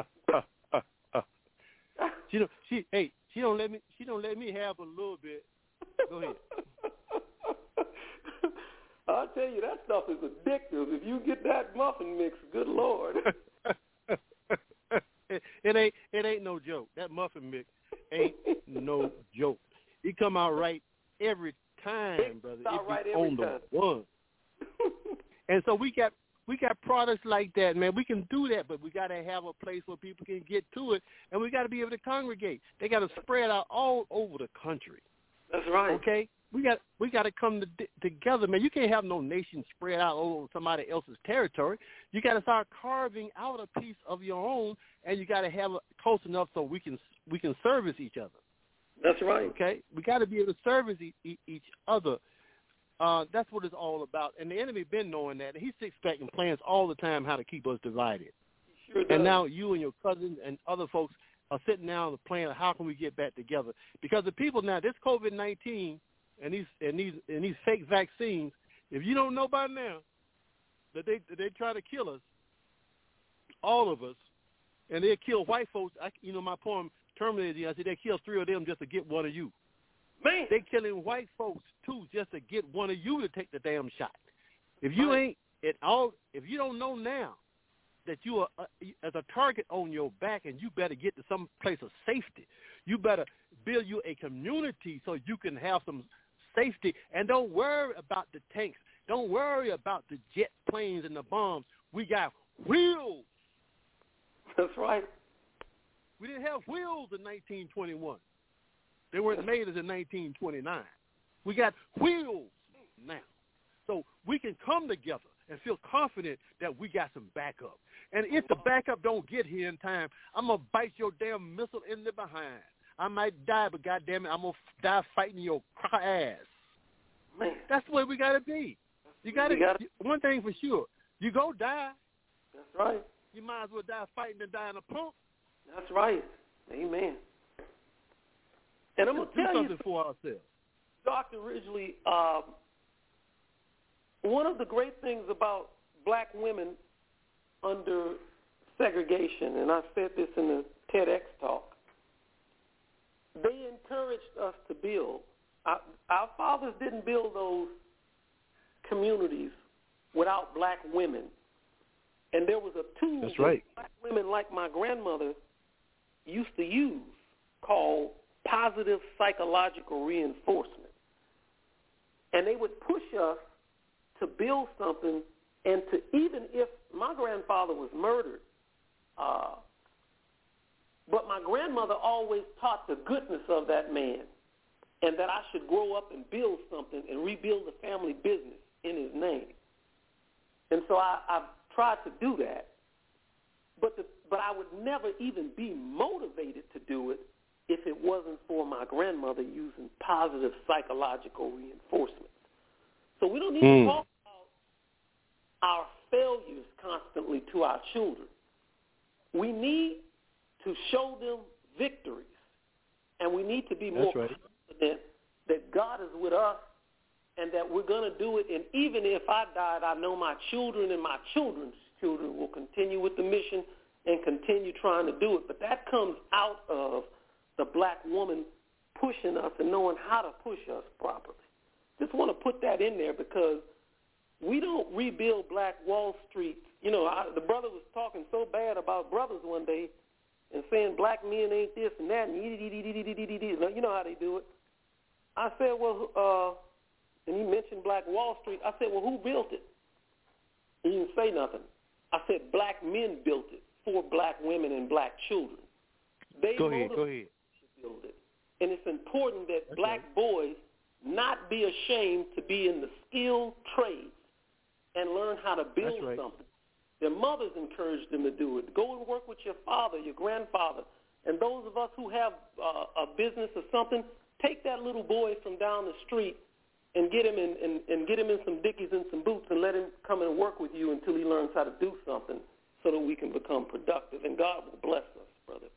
[SPEAKER 4] she don't. She hey. She don't let me. She don't let me have a little bit. Go ahead.
[SPEAKER 5] I'll tell you, that stuff is addictive. If you get that muffin mix, good Lord.
[SPEAKER 4] it, it ain't. It ain't no joke. That muffin mix ain't no joke. It come out right every time, brother.
[SPEAKER 5] It's all right
[SPEAKER 4] it
[SPEAKER 5] every
[SPEAKER 4] on
[SPEAKER 5] time.
[SPEAKER 4] the one. And so we got we got products like that, man. We can do that, but we got to have a place where people can get to it, and we got to be able to congregate. They got to spread out all over the country.
[SPEAKER 5] That's right.
[SPEAKER 4] Okay, we got we got to come to, together, man. You can't have no nation spread out all over somebody else's territory. You got to start carving out a piece of your own, and you got to have it close enough so we can we can service each other.
[SPEAKER 5] That's right.
[SPEAKER 4] Okay, we got to be able to service e- each other. Uh, that's what it's all about. And the enemy been knowing that. And he sits back and plans all the time how to keep us divided.
[SPEAKER 5] Sure does.
[SPEAKER 4] And now you and your cousins and other folks are sitting down and planning how can we get back together. Because the people now, this COVID nineteen and these and these and these fake vaccines. If you don't know by now that they that they try to kill us, all of us, and they kill white folks. I, you know, my poem Terminator. I said they kill three of them just to get one of you.
[SPEAKER 5] Man,
[SPEAKER 4] they killing white folks too just to get one of you to take the damn shot. If you
[SPEAKER 5] right.
[SPEAKER 4] ain't at all, if you don't know now that you are uh, as a target on your back, and you better get to some place of safety. You better build you a community so you can have some safety, and don't worry about the tanks. Don't worry about the jet planes and the bombs. We got wheels.
[SPEAKER 5] That's right.
[SPEAKER 4] We didn't have wheels in nineteen twenty-one. They weren't made as in nineteen twenty-nine. We got wheels now. So we can come together and feel confident that we got some backup. And if the backup don't get here in time, I'm going to bite your damn missile in the behind. I might die, but goddamn it, I'm going to die fighting your ass.
[SPEAKER 5] Man.
[SPEAKER 4] That's the way we got to be. You got to, one thing for sure, you go die.
[SPEAKER 5] That's right.
[SPEAKER 4] You might as well die fighting than die in a pump.
[SPEAKER 5] That's right. Amen. And I'm going to tell
[SPEAKER 4] something
[SPEAKER 5] you,
[SPEAKER 4] for ourselves.
[SPEAKER 5] Doctor Ridgely, uh, one of the great things about black women under segregation, and I said this in the TEDx talk, they encouraged us to build. Our, our fathers didn't build those communities without black women. And there was a tool
[SPEAKER 4] That's right.
[SPEAKER 5] that black women like my grandmother used to use called positive psychological reinforcement. And they would push us to build something, and to, even if my grandfather was murdered, uh, but my grandmother always taught the goodness of that man, and that I should grow up and build something and rebuild the family business in his name. And so I, I've tried to do that, but the, but I would never even be motivated to do it if it wasn't for my grandmother using positive psychological reinforcement. So we don't need mm. to talk about our failures constantly to our children. We need to show them victories, and we need to be more
[SPEAKER 4] right.
[SPEAKER 5] confident that God is with us and that we're going to do it. And even if I died, I know my children and my children's children will continue with the mission and continue trying to do it. But that comes out of the black woman pushing us and knowing how to push us properly. Just want to put that in there because we don't rebuild Black Wall Street. You know, I, the brother was talking so bad about brothers one day and saying black men ain't this and that, and you know how they do it. I said, well, uh, and he mentioned Black Wall Street. I said, well, who built it? He didn't say nothing. I said, black men built it for black women and black children. They
[SPEAKER 4] go ahead, go ahead.
[SPEAKER 5] To build it. And it's important that
[SPEAKER 4] That's
[SPEAKER 5] black
[SPEAKER 4] right.
[SPEAKER 5] boys not be ashamed to be in the skilled trades and learn how to build
[SPEAKER 4] That's right.
[SPEAKER 5] something. Their mothers encouraged them to do it. Go and work with your father, your grandfather. And those of us who have uh, a business or something, take that little boy from down the street and get him in and, and get him in some Dickies and some boots and let him come and work with you until he learns how to do something so that we can become productive. And God will bless us, brother.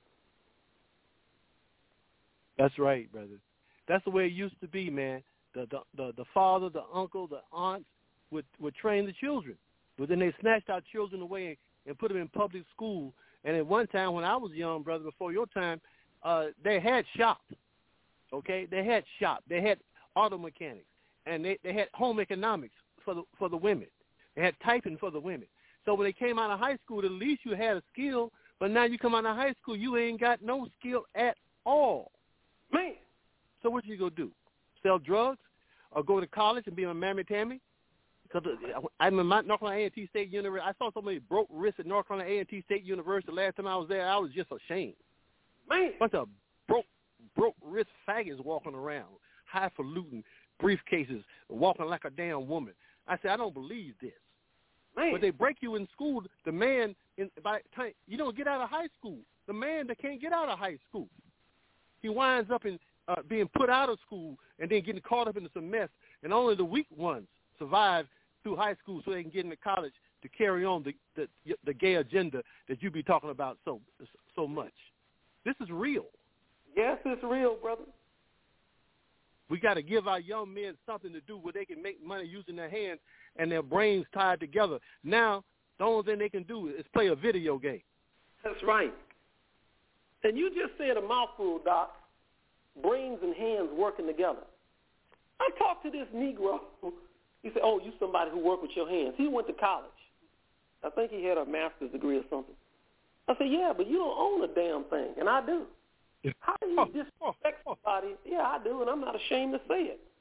[SPEAKER 4] That's right, brother. That's the way it used to be, man. The the the, the father, the uncle, the aunts would, would train the children. But then they snatched our children away and, and put them in public school. And at one time when I was young, brother, before your time, uh, they had shop, okay? They had shop. They had auto mechanics. And they, they had home economics for the for the women. They had typing for the women. So when they came out of high school, at least you had a skill. But now you come out of high school, you ain't got no skill at all.
[SPEAKER 5] Man.
[SPEAKER 4] So what you going to do? Sell drugs or go to college and be a mammy-tammy? Because I'm in North Carolina A and T State University. I saw so many broke wrists at North Carolina A and T State University. The last time I was there, I was just ashamed.
[SPEAKER 5] Man.
[SPEAKER 4] Bunch of broke, broke wrist faggots walking around, highfalutin briefcases, walking like a damn woman. I said, I don't believe this.
[SPEAKER 5] Man.
[SPEAKER 4] But they break you in school. The man, in, by the time you don't get out of high school, the man that can't get out of high school, he winds up in uh, being put out of school and then getting caught up into some mess. And only the weak ones survive through high school so they can get into college to carry on the, the the gay agenda that you be talking about so so much. This is real.
[SPEAKER 5] Yes, it's real, brother.
[SPEAKER 4] We got to give our young men something to do where they can make money using their hands and their brains tied together. Now, the only thing they can do is play a video game.
[SPEAKER 5] That's right. And you just said a mouthful, Doc, brains and hands working together. I talked to this Negro. He said, oh, you somebody who work with your hands. He went to college. I think he had a master's degree or something. I said, yeah, but you don't own a damn thing, and I do. How do you disrespect somebody? Yeah, I do, and I'm not ashamed to say it.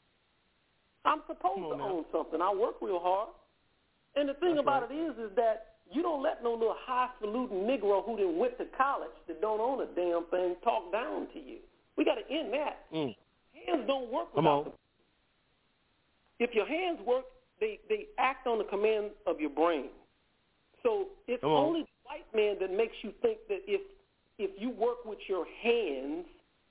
[SPEAKER 5] I'm supposed on, to man. own something. I work real hard. And the thing That's about right. it is, is that you don't let no little highfalutin Negro who done went to college that don't own a damn thing talk down to you. We got to end that. Mm. Hands don't work without them. If your hands work, they, they act on the command of your brain. So it's Come only on. the white man that makes you think that if if you work with your hands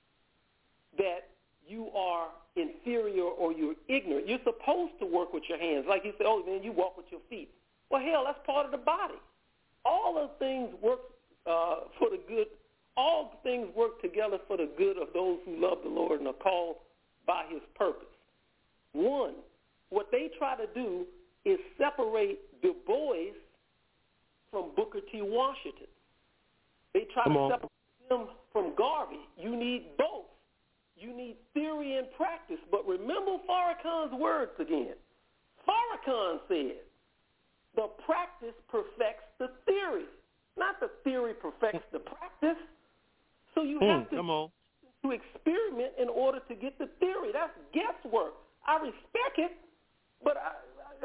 [SPEAKER 5] that you are inferior or you're ignorant. You're supposed to work with your hands. Like you say, oh, man, you walk with your feet. Well, hell, that's part of the body. All of things work uh, for the good. All things work together for the good of those who love the Lord and are called by his purpose. One, what they try to do is separate Du Bois from Booker T. Washington. They try Come to on. separate him from Garvey. You need both. You need theory and practice. But remember Farrakhan's words again. Farrakhan said, the practice perfects the theory. Not the theory perfects the practice. So you have mm, to,
[SPEAKER 4] come on.
[SPEAKER 5] to experiment in order to get the theory. That's guesswork. I respect it, but I, I,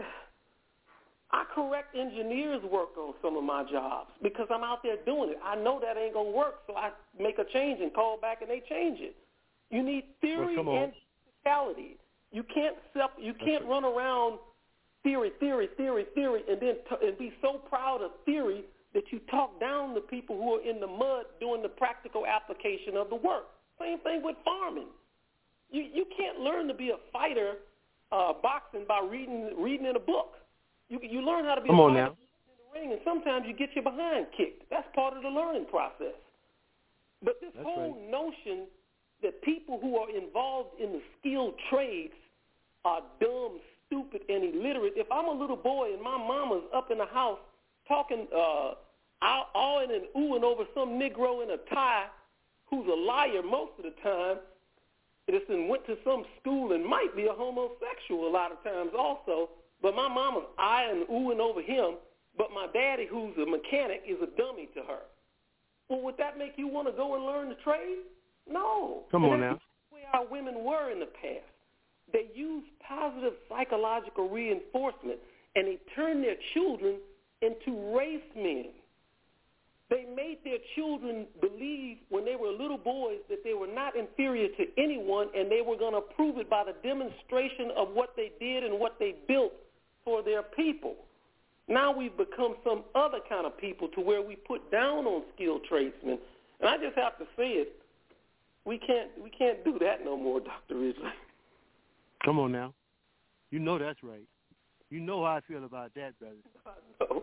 [SPEAKER 5] I correct engineers' work on some of my jobs because I'm out there doing it. I know that ain't going to work, so I make a change and call back and they change it. You need theory well, and practicality. You can't sep- you can't run around theory, theory, theory, theory, and then t- and be so proud of theory that you talk down the people who are in the mud doing the practical application of the work. Same thing with farming. You you can't learn to be a fighter uh, boxing by reading reading in a book. You you learn how to be
[SPEAKER 4] Come
[SPEAKER 5] a
[SPEAKER 4] on
[SPEAKER 5] fighter
[SPEAKER 4] now.
[SPEAKER 5] in the ring, and sometimes you get your behind kicked. That's part of the learning process. But this
[SPEAKER 4] That's
[SPEAKER 5] whole
[SPEAKER 4] right.
[SPEAKER 5] notion that people who are involved in the skilled trades are dumb, stupid, and illiterate. If I'm a little boy and my mama's up in the house talking, uh, awing and oohing over some Negro in a tie who's a liar most of the time, that's and went to some school and might be a homosexual a lot of times also, but my mama's eyeing and oohing over him, but my daddy, who's a mechanic, is a dummy to her. Well, would that make you want to go and learn the trade? No.
[SPEAKER 4] Come
[SPEAKER 5] and
[SPEAKER 4] on
[SPEAKER 5] that's
[SPEAKER 4] now.
[SPEAKER 5] the way our women were in the past. They used positive psychological reinforcement, and they turned their children into race men. They made their children believe when they were little boys that they were not inferior to anyone, and they were going to prove it by the demonstration of what they did and what they built for their people. Now we've become some other kind of people to where we put down on skilled tradesmen. And I just have to say it. We can't we can't do that no more, Doctor Ridgely.
[SPEAKER 4] Come on now. You know that's right. You know how I feel about that, brother.
[SPEAKER 5] I know.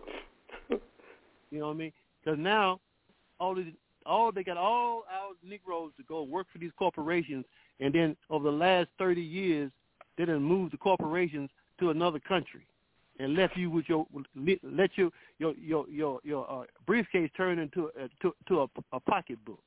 [SPEAKER 4] You know what I mean? Because now, all these, all they got all our Negroes to go work for these corporations, and then over the last thirty years, they done moved the corporations to another country, and left you with your let your your your your, your uh, briefcase turn into a, to to a, a pocketbook.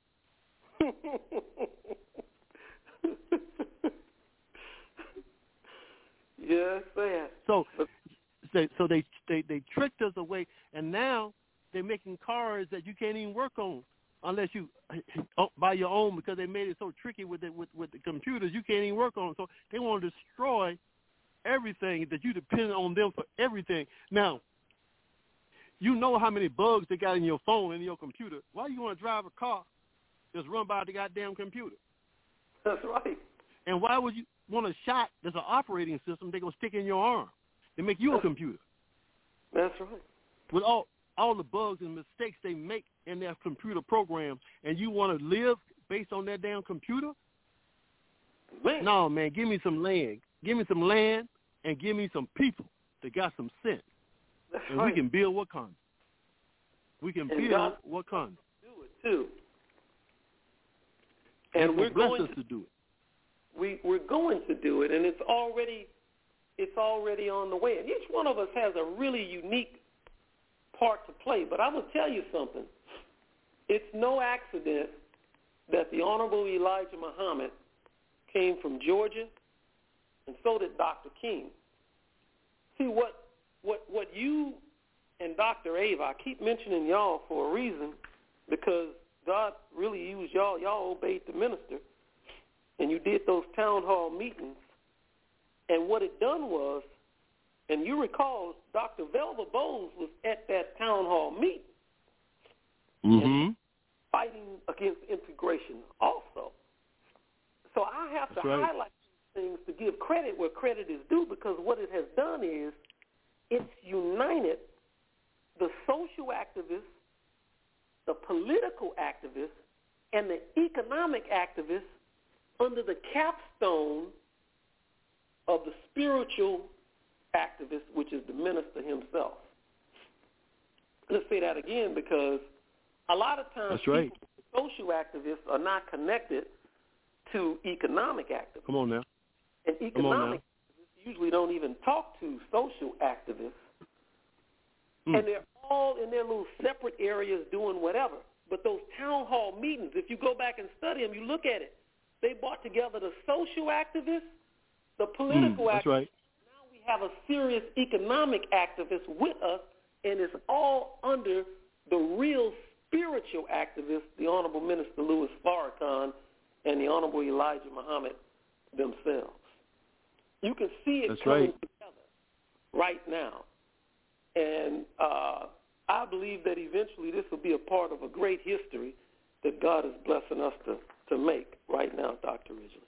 [SPEAKER 5] Yes, man.
[SPEAKER 4] So, so, so they, they they tricked us away, and now they're making cars that you can't even work on unless you buy your own because they made it so tricky with it with, with the computers you can't even work on. So they want to destroy everything that you depend on them for everything. Now, you know how many bugs they got in your phone and in your computer. Why do you want to drive a car that's run by the goddamn computer?
[SPEAKER 5] That's right.
[SPEAKER 4] And why would you want a shot that's an operating system they're going to stick in your arm? They make you a computer.
[SPEAKER 5] That's right.
[SPEAKER 4] With all all the bugs and mistakes they make in their computer programs, and you want to live based on that damn computer?
[SPEAKER 5] Man.
[SPEAKER 4] No, man, give me some land. Give me some land and give me some people that got some sense.
[SPEAKER 5] That's
[SPEAKER 4] and
[SPEAKER 5] right.
[SPEAKER 4] we can build Wakanda. We can
[SPEAKER 5] and
[SPEAKER 4] build
[SPEAKER 5] God
[SPEAKER 4] Wakanda.
[SPEAKER 5] Do it, too.
[SPEAKER 4] And,
[SPEAKER 5] And we're
[SPEAKER 4] bless
[SPEAKER 5] going
[SPEAKER 4] us
[SPEAKER 5] to,
[SPEAKER 4] to do it.
[SPEAKER 5] We, we're going to do it, and it's already it's already on the way. And each one of us has a really unique part to play. But I will tell you something. It's no accident that the Honorable Elijah Muhammad came from Georgia, and so did Doctor King. See, what what what you and Doctor Ava, I keep mentioning y'all for a reason, because God really used y'all. Y'all obeyed the minister, and you did those town hall meetings. And what it done was, and you recall, Doctor Velva Bowles was at that town hall meeting,
[SPEAKER 4] mm-hmm.
[SPEAKER 5] fighting against integration also. So I have
[SPEAKER 4] That's
[SPEAKER 5] to
[SPEAKER 4] right.
[SPEAKER 5] highlight these things to give credit where credit is due, because what it has done is it's united the social activists, the political activists, and the economic activists under the capstone of the spiritual activist, which is the minister himself. Let's say that again, because a lot of times
[SPEAKER 4] That's right.
[SPEAKER 5] people, social activists are not connected to economic activists.
[SPEAKER 4] Come on now.
[SPEAKER 5] And
[SPEAKER 4] Come on
[SPEAKER 5] economic activists usually don't even talk to social activists. Mm. And they're all in their little separate areas doing whatever. But those town hall meetings, if you go back and study them, you look at it, they brought together the social activists, the political
[SPEAKER 4] mm, that's
[SPEAKER 5] activists.
[SPEAKER 4] right.
[SPEAKER 5] Now we have a serious economic activist with us, and it's all under the real spiritual activists, the Honorable Minister Louis Farrakhan and the Honorable Elijah Muhammad themselves. You can see it
[SPEAKER 4] That's
[SPEAKER 5] coming
[SPEAKER 4] right.
[SPEAKER 5] together right now. And uh, I believe that eventually this will be a part of a great history that God is blessing us to, to make right now, Doctor Ridgely.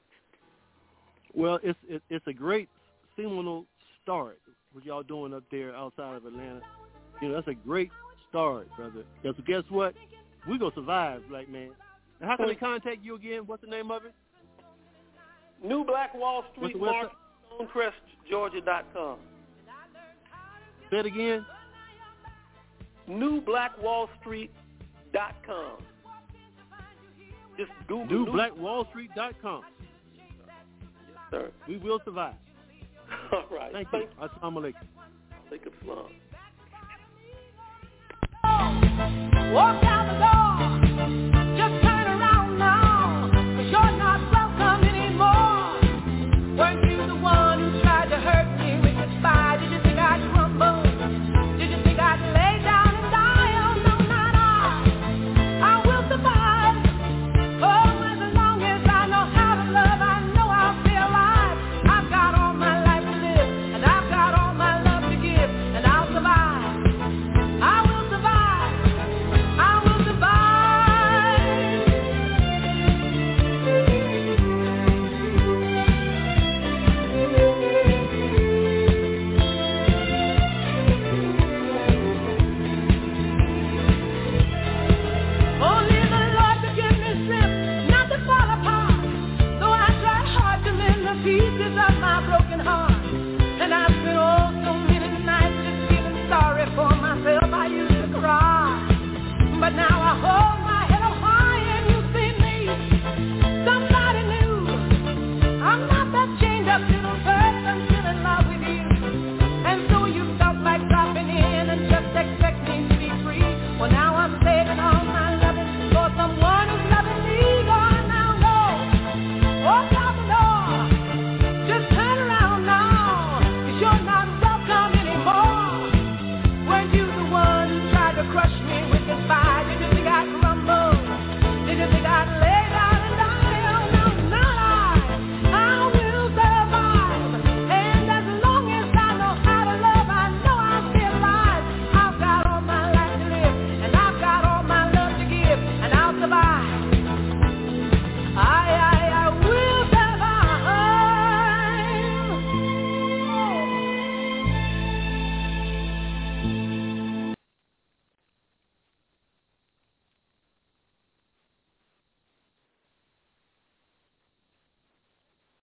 [SPEAKER 4] Well, it's it, it's a great seminal start, what y'all doing up there outside of Atlanta. You know, that's a great start, brother. Because guess what? We're going to survive, black man. And how can they contact you again? What's the name of it?
[SPEAKER 5] New Black Wall Street, Market, Stonecrest, Georgia dot com.
[SPEAKER 4] Say it again.
[SPEAKER 5] New Black Wall Street dot com. Just Google
[SPEAKER 4] New Black Wall Street dot com.
[SPEAKER 5] Yes, sir.
[SPEAKER 4] We will survive.
[SPEAKER 5] All right.
[SPEAKER 4] Thank you. Assalamu alaikum.
[SPEAKER 5] Alaikum salam.
[SPEAKER 6] Walk down the door.